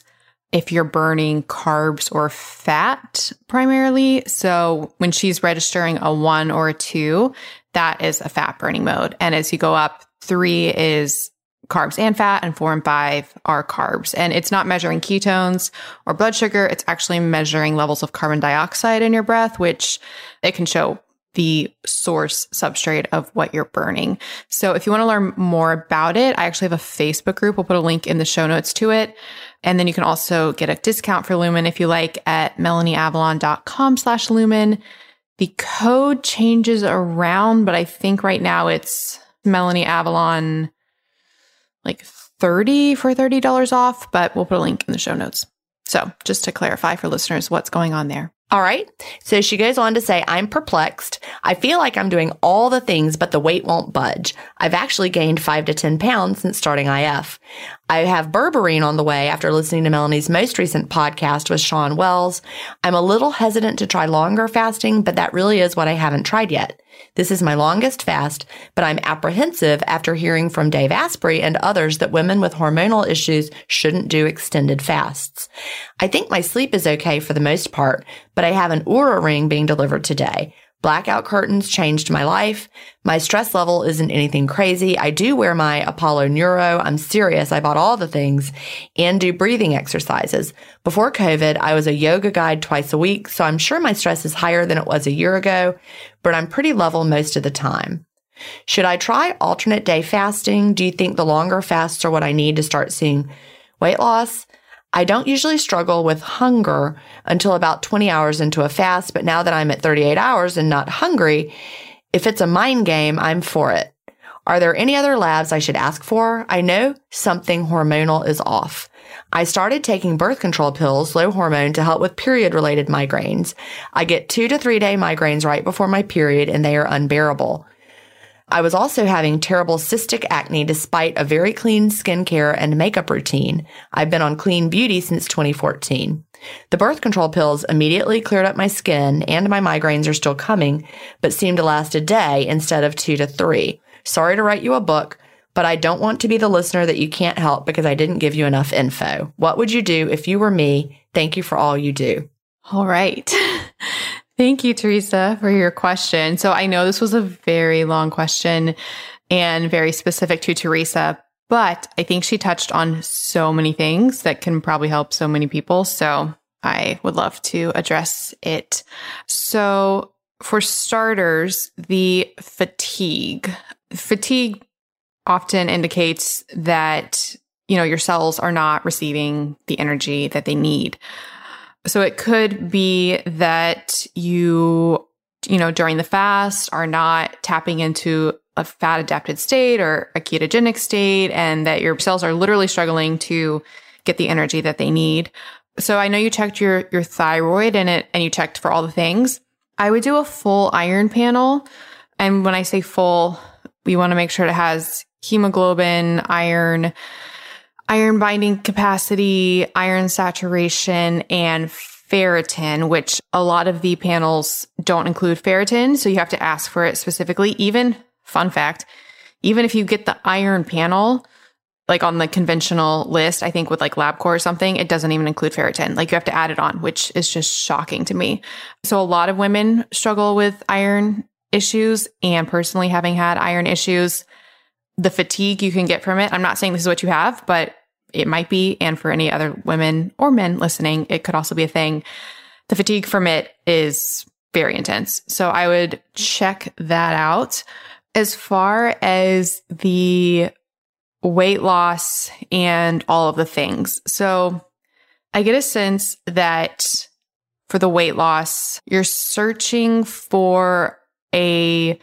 if you're burning carbs or fat primarily. So when she's registering a one or a two, that is a fat burning mode. And as you go up, three is carbs and fat, and four and five are carbs. And it's not measuring ketones or blood sugar. It's actually measuring levels of carbon dioxide in your breath, which it can show the source substrate of what you're burning. So if you want to learn more about it, I actually have a Facebook group. We'll put a link in the show notes to it. And then you can also get a discount for Lumen if you like at melanieavalon.com slash Lumen. The code changes around, but I think right now it's Melanie Avalon like thirty for thirty dollars off, but we'll put a link in the show notes. So just to clarify for listeners what's going on there. All right. So she goes on to say, I'm perplexed. I feel like I'm doing all the things, but the weight won't budge. I've actually gained five to ten pounds since starting I F. I have berberine on the way after listening to Melanie's most recent podcast with Sean Wells. I'm a little hesitant to try longer fasting, but that really is what I haven't tried yet. This is my longest fast, but I'm apprehensive after hearing from Dave Asprey and others that women with hormonal issues shouldn't do extended fasts. I think my sleep is okay for the most part, but I have an Oura ring being delivered today. Blackout curtains changed my life. My stress level isn't anything crazy. I do wear my Apollo Neuro. I'm serious. I bought all the things and do breathing exercises. Before COVID, I was a yoga guide twice a week, so I'm sure my stress is higher than it was a year ago, but I'm pretty level most of the time. Should I try alternate day fasting? Do you think the longer fasts are what I need to start seeing weight loss? I don't usually struggle with hunger until about twenty hours into a fast, but now that I'm at thirty-eight hours and not hungry, if it's a mind game, I'm for it. Are there any other labs I should ask for? I know something hormonal is off. I started taking birth control pills, low hormone, to help with period-related migraines. I get two to three day migraines right before my period, and they are unbearable. I was also having terrible cystic acne despite a very clean skincare and makeup routine. I've been on clean beauty since twenty fourteen. The birth control pills immediately cleared up my skin, and my migraines are still coming, but seem to last a day instead of two to three. Sorry to write you a book, but I don't want to be the listener that you can't help because I didn't give you enough info. What would you do if you were me? Thank you for all you do. All right. Thank you, Teresa, for your question. So I know this was a very long question and very specific to Teresa, but I think she touched on so many things that can probably help so many people. So I would love to address it. So for starters, the fatigue. Fatigue often indicates that, you know, your cells are not receiving the energy that they need. So it could be that you, you know, during the fast are not tapping into a fat adapted state or a ketogenic state, and that your cells are literally struggling to get the energy that they need. So I know you checked your, your thyroid and it, and you checked for all the things. I would do a full iron panel. And when I say full, we want to make sure it has hemoglobin, iron, iron binding capacity, iron saturation, and ferritin, which a lot of the panels don't include ferritin. So you have to ask for it specifically. Even, fun fact, even if you get the iron panel, like on the conventional list, I think with like LabCorp or something, it doesn't even include ferritin. Like you have to add it on, which is just shocking to me. So a lot of women struggle with iron issues, and personally having had iron issues, the fatigue you can get from it. I'm not saying this is what you have, but it might be. And for any other women or men listening, it could also be a thing. The fatigue from it is very intense. So I would check that out. As far as the weight loss and all of the things. So I get a sense that for the weight loss, you're searching for a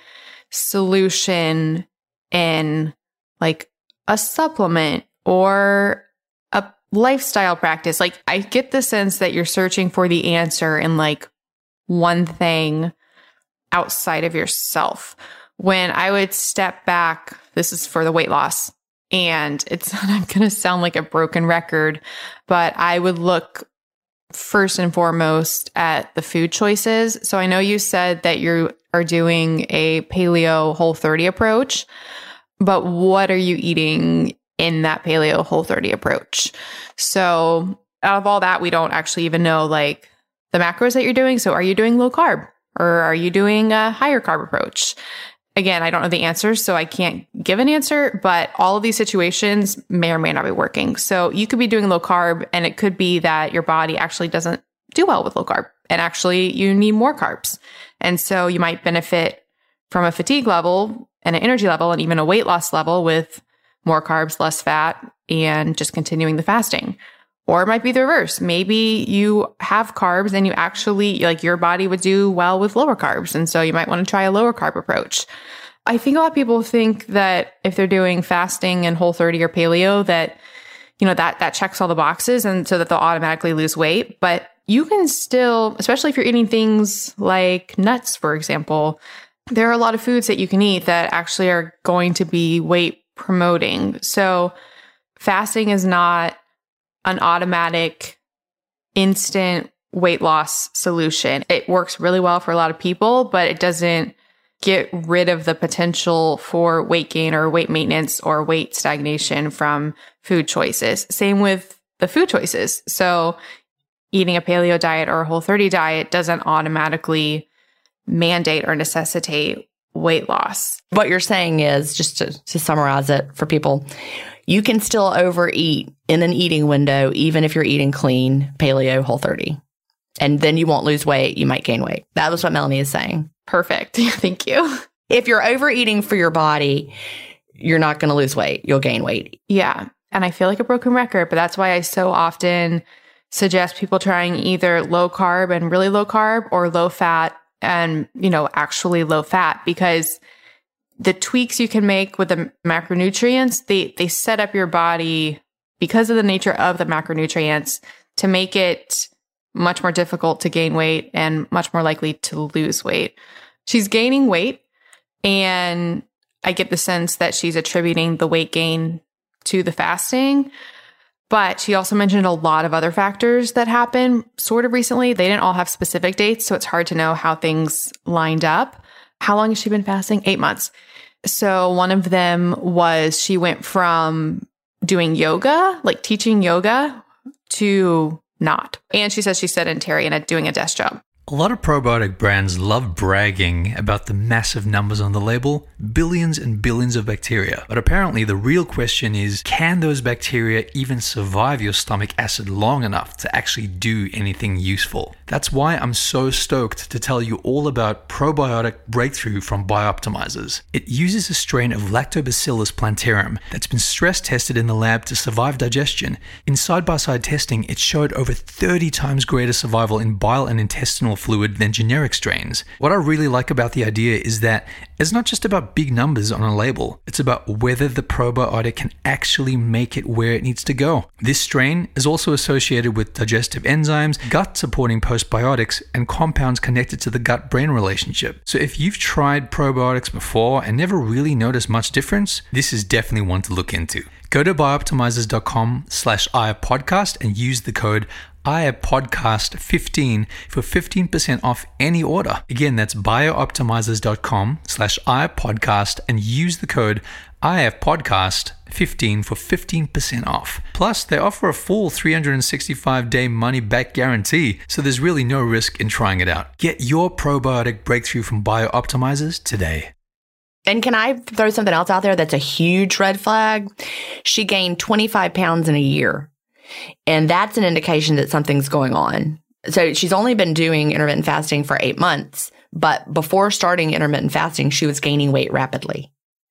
solution in like a supplement or a lifestyle practice. Like I get the sense that you're searching for the answer in like one thing outside of yourself. When I would step back, this is for the weight loss, and it's, I'm going to sound like a broken record, but I would look first and foremost at the food choices. So I know you said that you are doing a paleo Whole thirty approach, but what are you eating in that paleo Whole thirty approach? So out of all that, we don't actually even know like the macros that you're doing. So are you doing low carb or are you doing a higher carb approach? Again, I don't know the answers, so I can't give an answer, but all of these situations may or may not be working. So you could be doing low carb and it could be that your body actually doesn't do well with low carb and actually you need more carbs. And so you might benefit from a fatigue level and an energy level and even a weight loss level with more carbs, less fat, and just continuing the fasting. Or it might be the reverse. Maybe you have carbs and you actually, like your body would do well with lower carbs. And so you might want to try a lower carb approach. I think a lot of people think that if they're doing fasting and Whole thirty or paleo, that, you know, that, that checks all the boxes and so that they'll automatically lose weight. But you can still, especially if you're eating things like nuts, for example, there are a lot of foods that you can eat that actually are going to be weight promoting. So fasting is not an automatic, instant weight loss solution. It works really well for a lot of people, but it doesn't get rid of the potential for weight gain or weight maintenance or weight stagnation from food choices. Same with the food choices. So eating a paleo diet or a Whole thirty diet doesn't automatically mandate or necessitate weight loss. What you're saying is, just to, to summarize it for people, you can still overeat in an eating window, even if you're eating clean, paleo, Whole thirty. And then you won't lose weight. You might gain weight. That was what Melanie is saying. Perfect. Thank you. If you're overeating for your body, you're not going to lose weight. You'll gain weight. Yeah. And I feel like a broken record, but that's why I so often suggest people trying either low carb and really low carb or low fat and, you know, actually low fat, because the tweaks you can make with the macronutrients, they, they set up your body because of the nature of the macronutrients to make it much more difficult to gain weight and much more likely to lose weight. She's gaining weight, and I get the sense that she's attributing the weight gain to the fasting. But she also mentioned a lot of other factors that happened sort of recently. They didn't all have specific dates, so it's hard to know how things lined up. How long has she been fasting? Eight months. So one of them was she went from doing yoga, like teaching yoga, to not. And she says she's sedentary and doing a desk job. A lot of probiotic brands love bragging about the massive numbers on the label, billions and billions of bacteria. But apparently the real question is, can those bacteria even survive your stomach acid long enough to actually do anything useful? That's why I'm so stoked to tell you all about Probiotic Breakthrough from Bioptimizers. It uses a strain of Lactobacillus plantarum that's been stress tested in the lab to survive digestion. In side-by-side testing, it showed over thirty times greater survival in bile and intestinal fluid than generic strains. What I really like about the idea is that it's not just about big numbers on a label, it's about whether the probiotic can actually make it where it needs to go. This strain is also associated with digestive enzymes, gut-supporting postbiotics, and compounds connected to the gut-brain relationship. So if you've tried probiotics before and never really noticed much difference, this is definitely one to look into. Go to bioptimizers.com slash iapodcast and use the code I A P podcast fifteen for fifteen percent off any order. Again, that's biooptimizers.com slash iapodcast and use the code I A P podcast fifteen for fifteen percent off. Plus, they offer a full three hundred sixty-five day money-back guarantee, so there's really no risk in trying it out. Get your probiotic breakthrough from Bioptimizers today. And can I throw something else out there that's a huge red flag? She gained twenty-five pounds in a year. And that's an indication that something's going on. So she's only been doing intermittent fasting for eight months, but before starting intermittent fasting, she was gaining weight rapidly.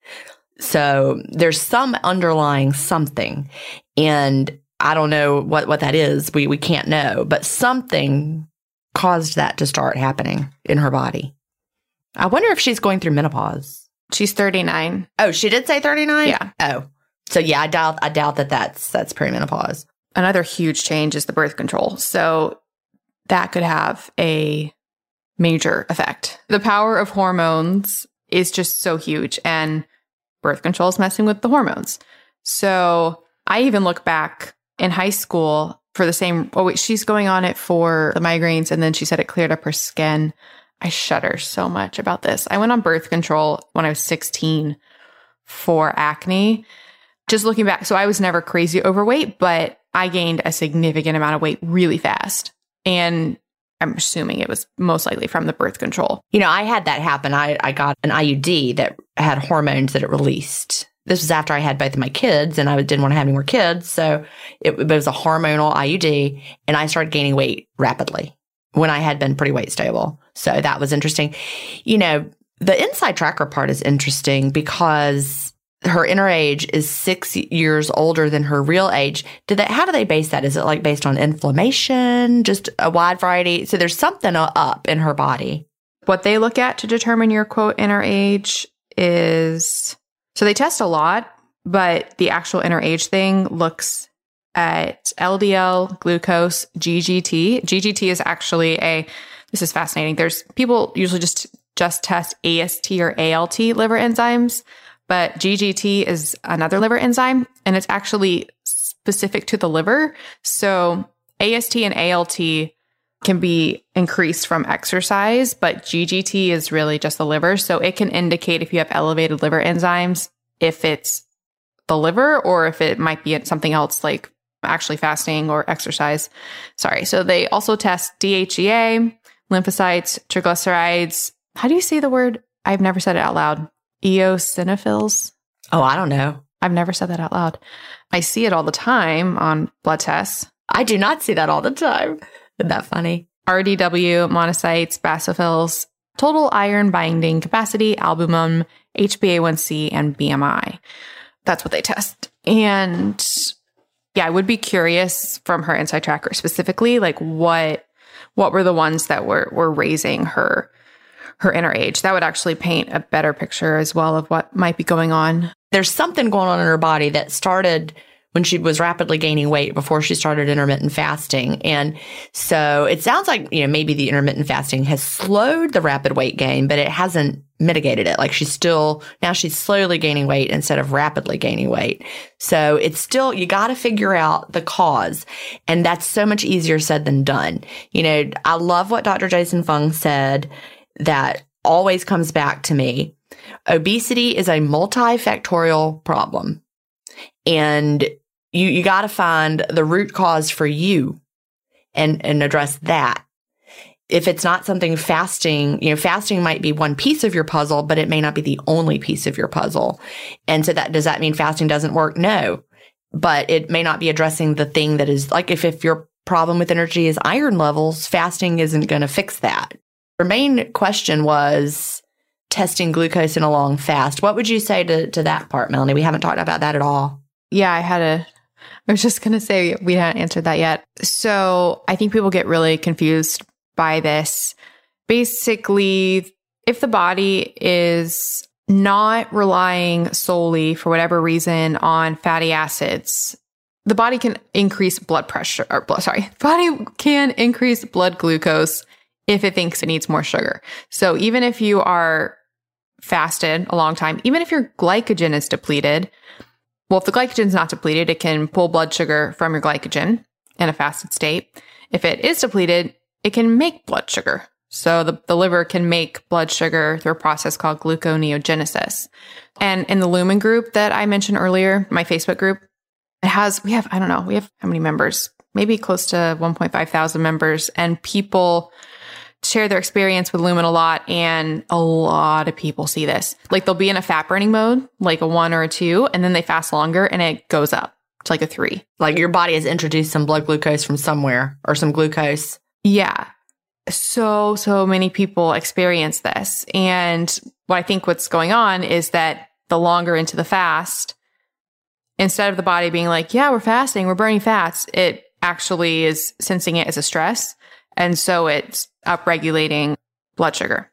So there's some underlying something. And I don't know what, what that is. We, we can't know, but something caused that to start happening in her body. I wonder if she's going through menopause. She's thirty-nine. Oh, she did say thirty-nine? Yeah. Oh, so yeah, I doubt, I doubt that that's, that's perimenopause. Another huge change is the birth control. So that could have a major effect. The power of hormones is just so huge, and birth control is messing with the hormones. So I even look back in high school for the same, oh wait, she's going on it for the migraines, and then she said it cleared up her skin. I shudder so much about this. I went on birth control when I was sixteen for acne, just looking back, so I was never crazy overweight, but I gained a significant amount of weight really fast. And I'm assuming it was most likely from the birth control. You know, I had that happen. I, I got an I U D that had hormones that it released. This was after I had both of my kids, and I didn't want to have any more kids. So it, it was a hormonal I U D, and I started gaining weight rapidly when I had been pretty weight stable. So that was interesting. You know, the Inside Tracker part is interesting because her inner age is six years older than her real age. Did that? How do they base that? Is it like based on inflammation? Just a wide variety? So there's something up in her body. What they look at to determine your quote inner age is, so they test a lot, but the actual inner age thing looks at L D L, glucose, G G T. G G T is actually a, this is fascinating. There's people usually just, just test A S T or A L T liver enzymes. But G G T is another liver enzyme, and it's actually specific to the liver. So A S T and A L T can be increased from exercise, but G G T is really just the liver. So it can indicate if you have elevated liver enzymes, if it's the liver or if it might be something else like actually fasting or exercise. Sorry. So they also test D H E A, lymphocytes, triglycerides. How do you say the word? I've never said it out loud. Eosinophils. Oh, I don't know. I've never said that out loud. I see it all the time on blood tests. I do not see that all the time. Isn't that funny? R D W, monocytes, basophils, total iron binding capacity, albumin, H b A one c, and B M I. That's what they test. And yeah, I would be curious from her Inside Tracker specifically, like what what were the ones that were were raising her her inner age. That would actually paint a better picture as well of what might be going on. There's something going on in her body that started when she was rapidly gaining weight before she started intermittent fasting. And so it sounds like, you know, maybe the intermittent fasting has slowed the rapid weight gain, but it hasn't mitigated it. Like she's still, now she's slowly gaining weight instead of rapidly gaining weight. So it's still, you got to figure out the cause. And that's so much easier said than done. You know, I love what Doctor Jason Fung said that always comes back to me. Obesity is a multifactorial problem. And you, you got to find the root cause for you and, and address that. If it's not something fasting, you know, fasting might be one piece of your puzzle, but it may not be the only piece of your puzzle. And so that, does that mean fasting doesn't work? No, but it may not be addressing the thing that is like, if, if your problem with energy is iron levels, fasting isn't going to fix that. Her main question was testing glucose in a long fast. What would you say to, to that part, Melanie? We haven't talked about that at all. Yeah, I had a, I was just going to say we hadn't answered that yet. So I think people get really confused by this. Basically, if the body is not relying solely for whatever reason on fatty acids, the body can increase blood pressure, or blood, sorry, body can increase blood glucose if it thinks it needs more sugar. So even if you are fasted a long time, even if your glycogen is depleted, well, if the glycogen is not depleted, it can pull blood sugar from your glycogen in a fasted state. If it is depleted, it can make blood sugar. So the, the liver can make blood sugar through a process called gluconeogenesis. And in the Lumen group that I mentioned earlier, my Facebook group, it has, we have, I don't know, we have how many members? Maybe close to one point five thousand members. And people share their experience with Lumen a lot, and a lot of people see this. Like they'll be in a fat burning mode, like a one or a two, and then they fast longer and it goes up to like a three. Like your body has introduced some blood glucose from somewhere or some glucose. Yeah. So, so many people experience this. And what I think what's going on is that the longer into the fast, instead of the body being like, yeah, we're fasting, we're burning fats, it actually is sensing it as a stress. And so it's upregulating blood sugar.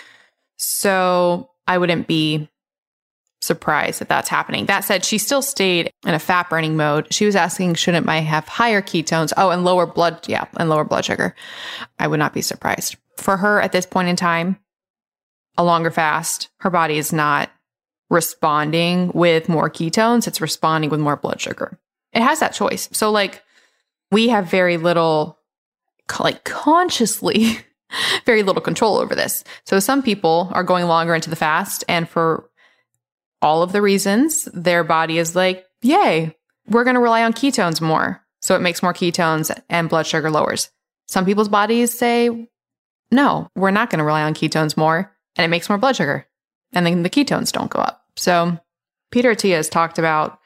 So I wouldn't be surprised that that's happening. That said, she still stayed in a fat burning mode. She was asking, shouldn't I have higher ketones? Oh, and lower blood, yeah, and lower blood sugar. I would not be surprised. For her at this point in time, a longer fast, her body is not responding with more ketones. It's responding with more blood sugar. It has that choice. So like we have very little, like consciously, very little control over this. So some people are going longer into the fast, and for all of the reasons, their body is like, yay, we're going to rely on ketones more. So it makes more ketones and blood sugar lowers. Some people's bodies say, no, we're not going to rely on ketones more, and it makes more blood sugar. And then the ketones don't go up. So Peter Attia has talked about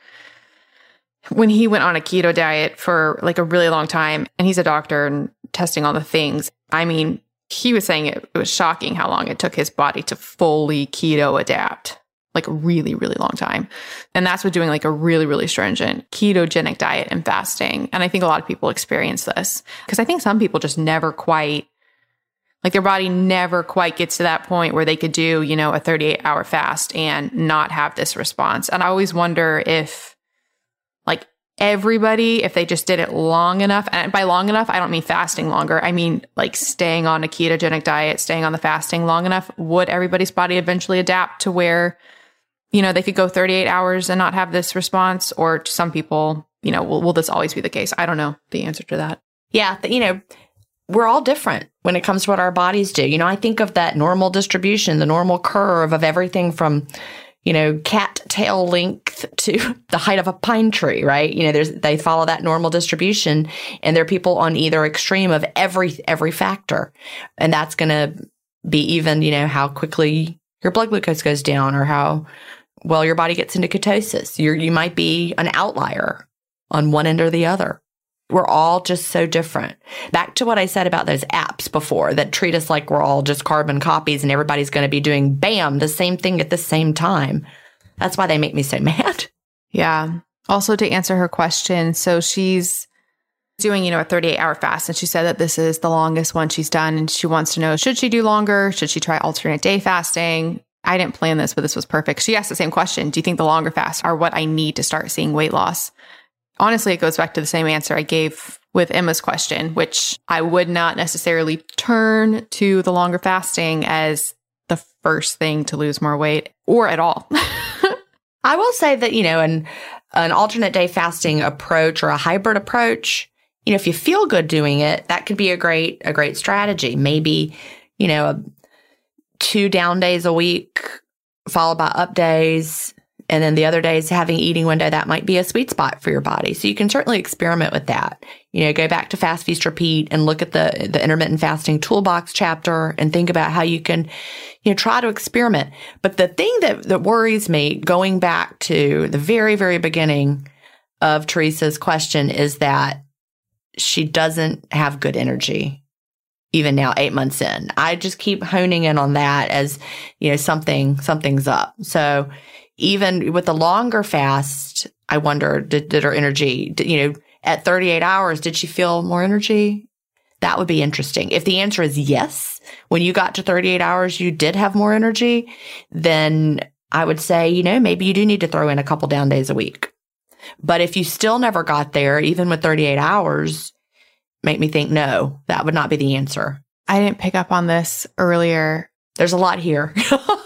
when he went on a keto diet for like a really long time, and he's a doctor and testing all the things. I mean, he was saying it, it was shocking how long it took his body to fully keto adapt, like a really, really long time. And that's with doing like a really, really stringent ketogenic diet and fasting. And I think a lot of people experience this because I think some people just never quite, like their body never quite gets to that point where they could do, you know, a thirty-eight hour fast and not have this response. And I always wonder if like everybody, if they just did it long enough, and by long enough, I don't mean fasting longer. I mean like staying on a ketogenic diet, staying on the fasting long enough, would everybody's body eventually adapt to where, you know, they could go thirty-eight hours and not have this response? Or to some people, you know, will, will this always be the case? I don't know the answer to that. Yeah. You know, we're all different when it comes to what our bodies do. You know, I think of that normal distribution, the normal curve of everything from, you know, cat tail length to the height of a pine tree, right? You know, there's, they follow that normal distribution, and there are people on either extreme of every, every factor. And that's going to be even, you know, how quickly your blood glucose goes down or how well your body gets into ketosis. You're, you might be an outlier on one end or the other. We're all just so different. Back to what I said about those apps before that treat us like we're all just carbon copies and everybody's going to be doing, bam, the same thing at the same time. That's why they make me so mad. Yeah. Also, to answer her question, so she's doing, you know, a thirty-eight hour fast, and she said that this is the longest one she's done, and she wants to know, should she do longer? Should she try alternate day fasting? I didn't plan this, but this was perfect. She asked the same question. Do you think the longer fasts are what I need to start seeing weight loss? Honestly, it goes back to the same answer I gave with Emma's question, which I would not necessarily turn to the longer fasting as the first thing to lose more weight, or at all. I will say that, you know, an, an alternate day fasting approach or a hybrid approach, you know, if you feel good doing it, that could be a great, a great strategy. Maybe, you know, a, two down days a week followed by up days. And then the other days having eating window, that might be a sweet spot for your body. So you can certainly experiment with that. You know, go back to Fast, Feast, Repeat and look at the, the intermittent fasting toolbox chapter and think about how you can, you know, try to experiment. But the thing that, that worries me, going back to the very, very beginning of Teresa's question, is that she doesn't have good energy. Even now, eight months in, I just keep honing in on that as, you know, something, something's up. So even with the longer fast, I wonder, did, did her energy, did, you know, at thirty-eight hours, did she feel more energy? That would be interesting. If the answer is yes, when you got to thirty-eight hours, you did have more energy, then I would say, you know, maybe you do need to throw in a couple down days a week. But if you still never got there, even with thirty-eight hours, make me think, no, that would not be the answer. I didn't pick up on this earlier. There's a lot here.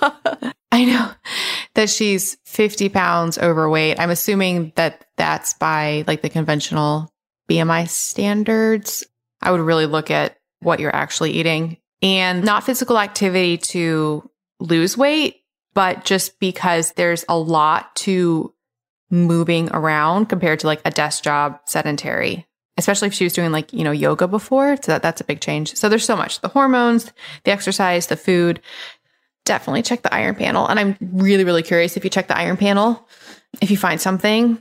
I know that she's fifty pounds overweight. I'm assuming that that's by like the conventional B M I standards. I would really look at what you're actually eating, and not physical activity to lose weight, but just because there's a lot to moving around compared to like a desk job, sedentary. Especially if she was doing like, you know, yoga before. So that, that's a big change. So there's so much. The hormones, the exercise, the food. Definitely check the iron panel. And I'm really, really curious if you check the iron panel. If you find something,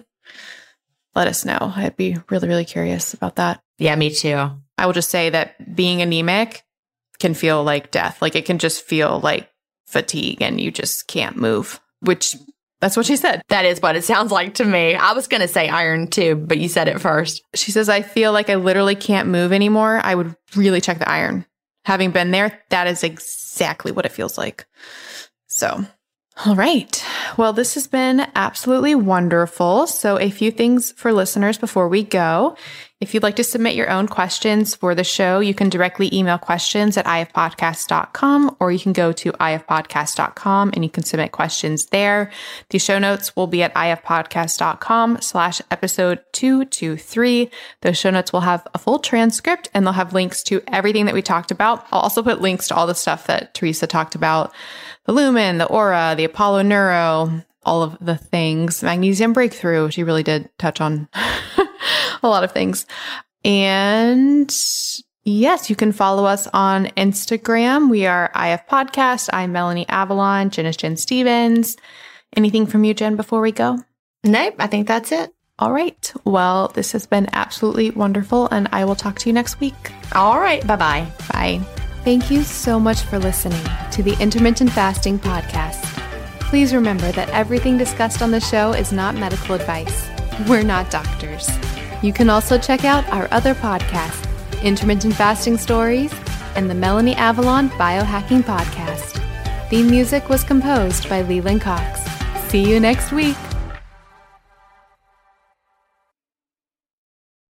let us know. I'd be really, really curious about that. Yeah, me too. I will just say that being anemic can feel like death. Like it can just feel like fatigue and you just can't move, which that's what she said. That is what it sounds like to me. I was going to say iron too, but you said it first. She says, I feel like I literally can't move anymore. I would really check the iron. Having been there, that is exactly what it feels like. So, all right. Well, this has been absolutely wonderful. So a few things for listeners before we go. If you'd like to submit your own questions for the show, you can directly email questions at i f podcast dot com, or you can go to i f podcast dot com and you can submit questions there. The show notes will be at i f podcast dot com slash episode two twenty-three. Those show notes will have a full transcript and they'll have links to everything that we talked about. I'll also put links to all the stuff that Teresa talked about, the Lumen, the Aura, the Apollo Neuro, all of the things. Magnesium Breakthrough, she really did touch on a lot of things. And yes, you can follow us on Instagram. We are I F Podcast. I'm Melanie Avalon. Jen is Jen Stevens. Anything from you, Jen, before we go? Nope, I think that's it. All right. Well, this has been absolutely wonderful, and I will talk to you next week. All right. Bye-bye. Bye. Thank you so much for listening to the Intermittent Fasting Podcast. Please remember that everything discussed on the show is not medical advice. We're not doctors. You can also check out our other podcasts, Intermittent Fasting Stories and the Melanie Avalon Biohacking Podcast. Theme music was composed by Leland Cox. See you next week.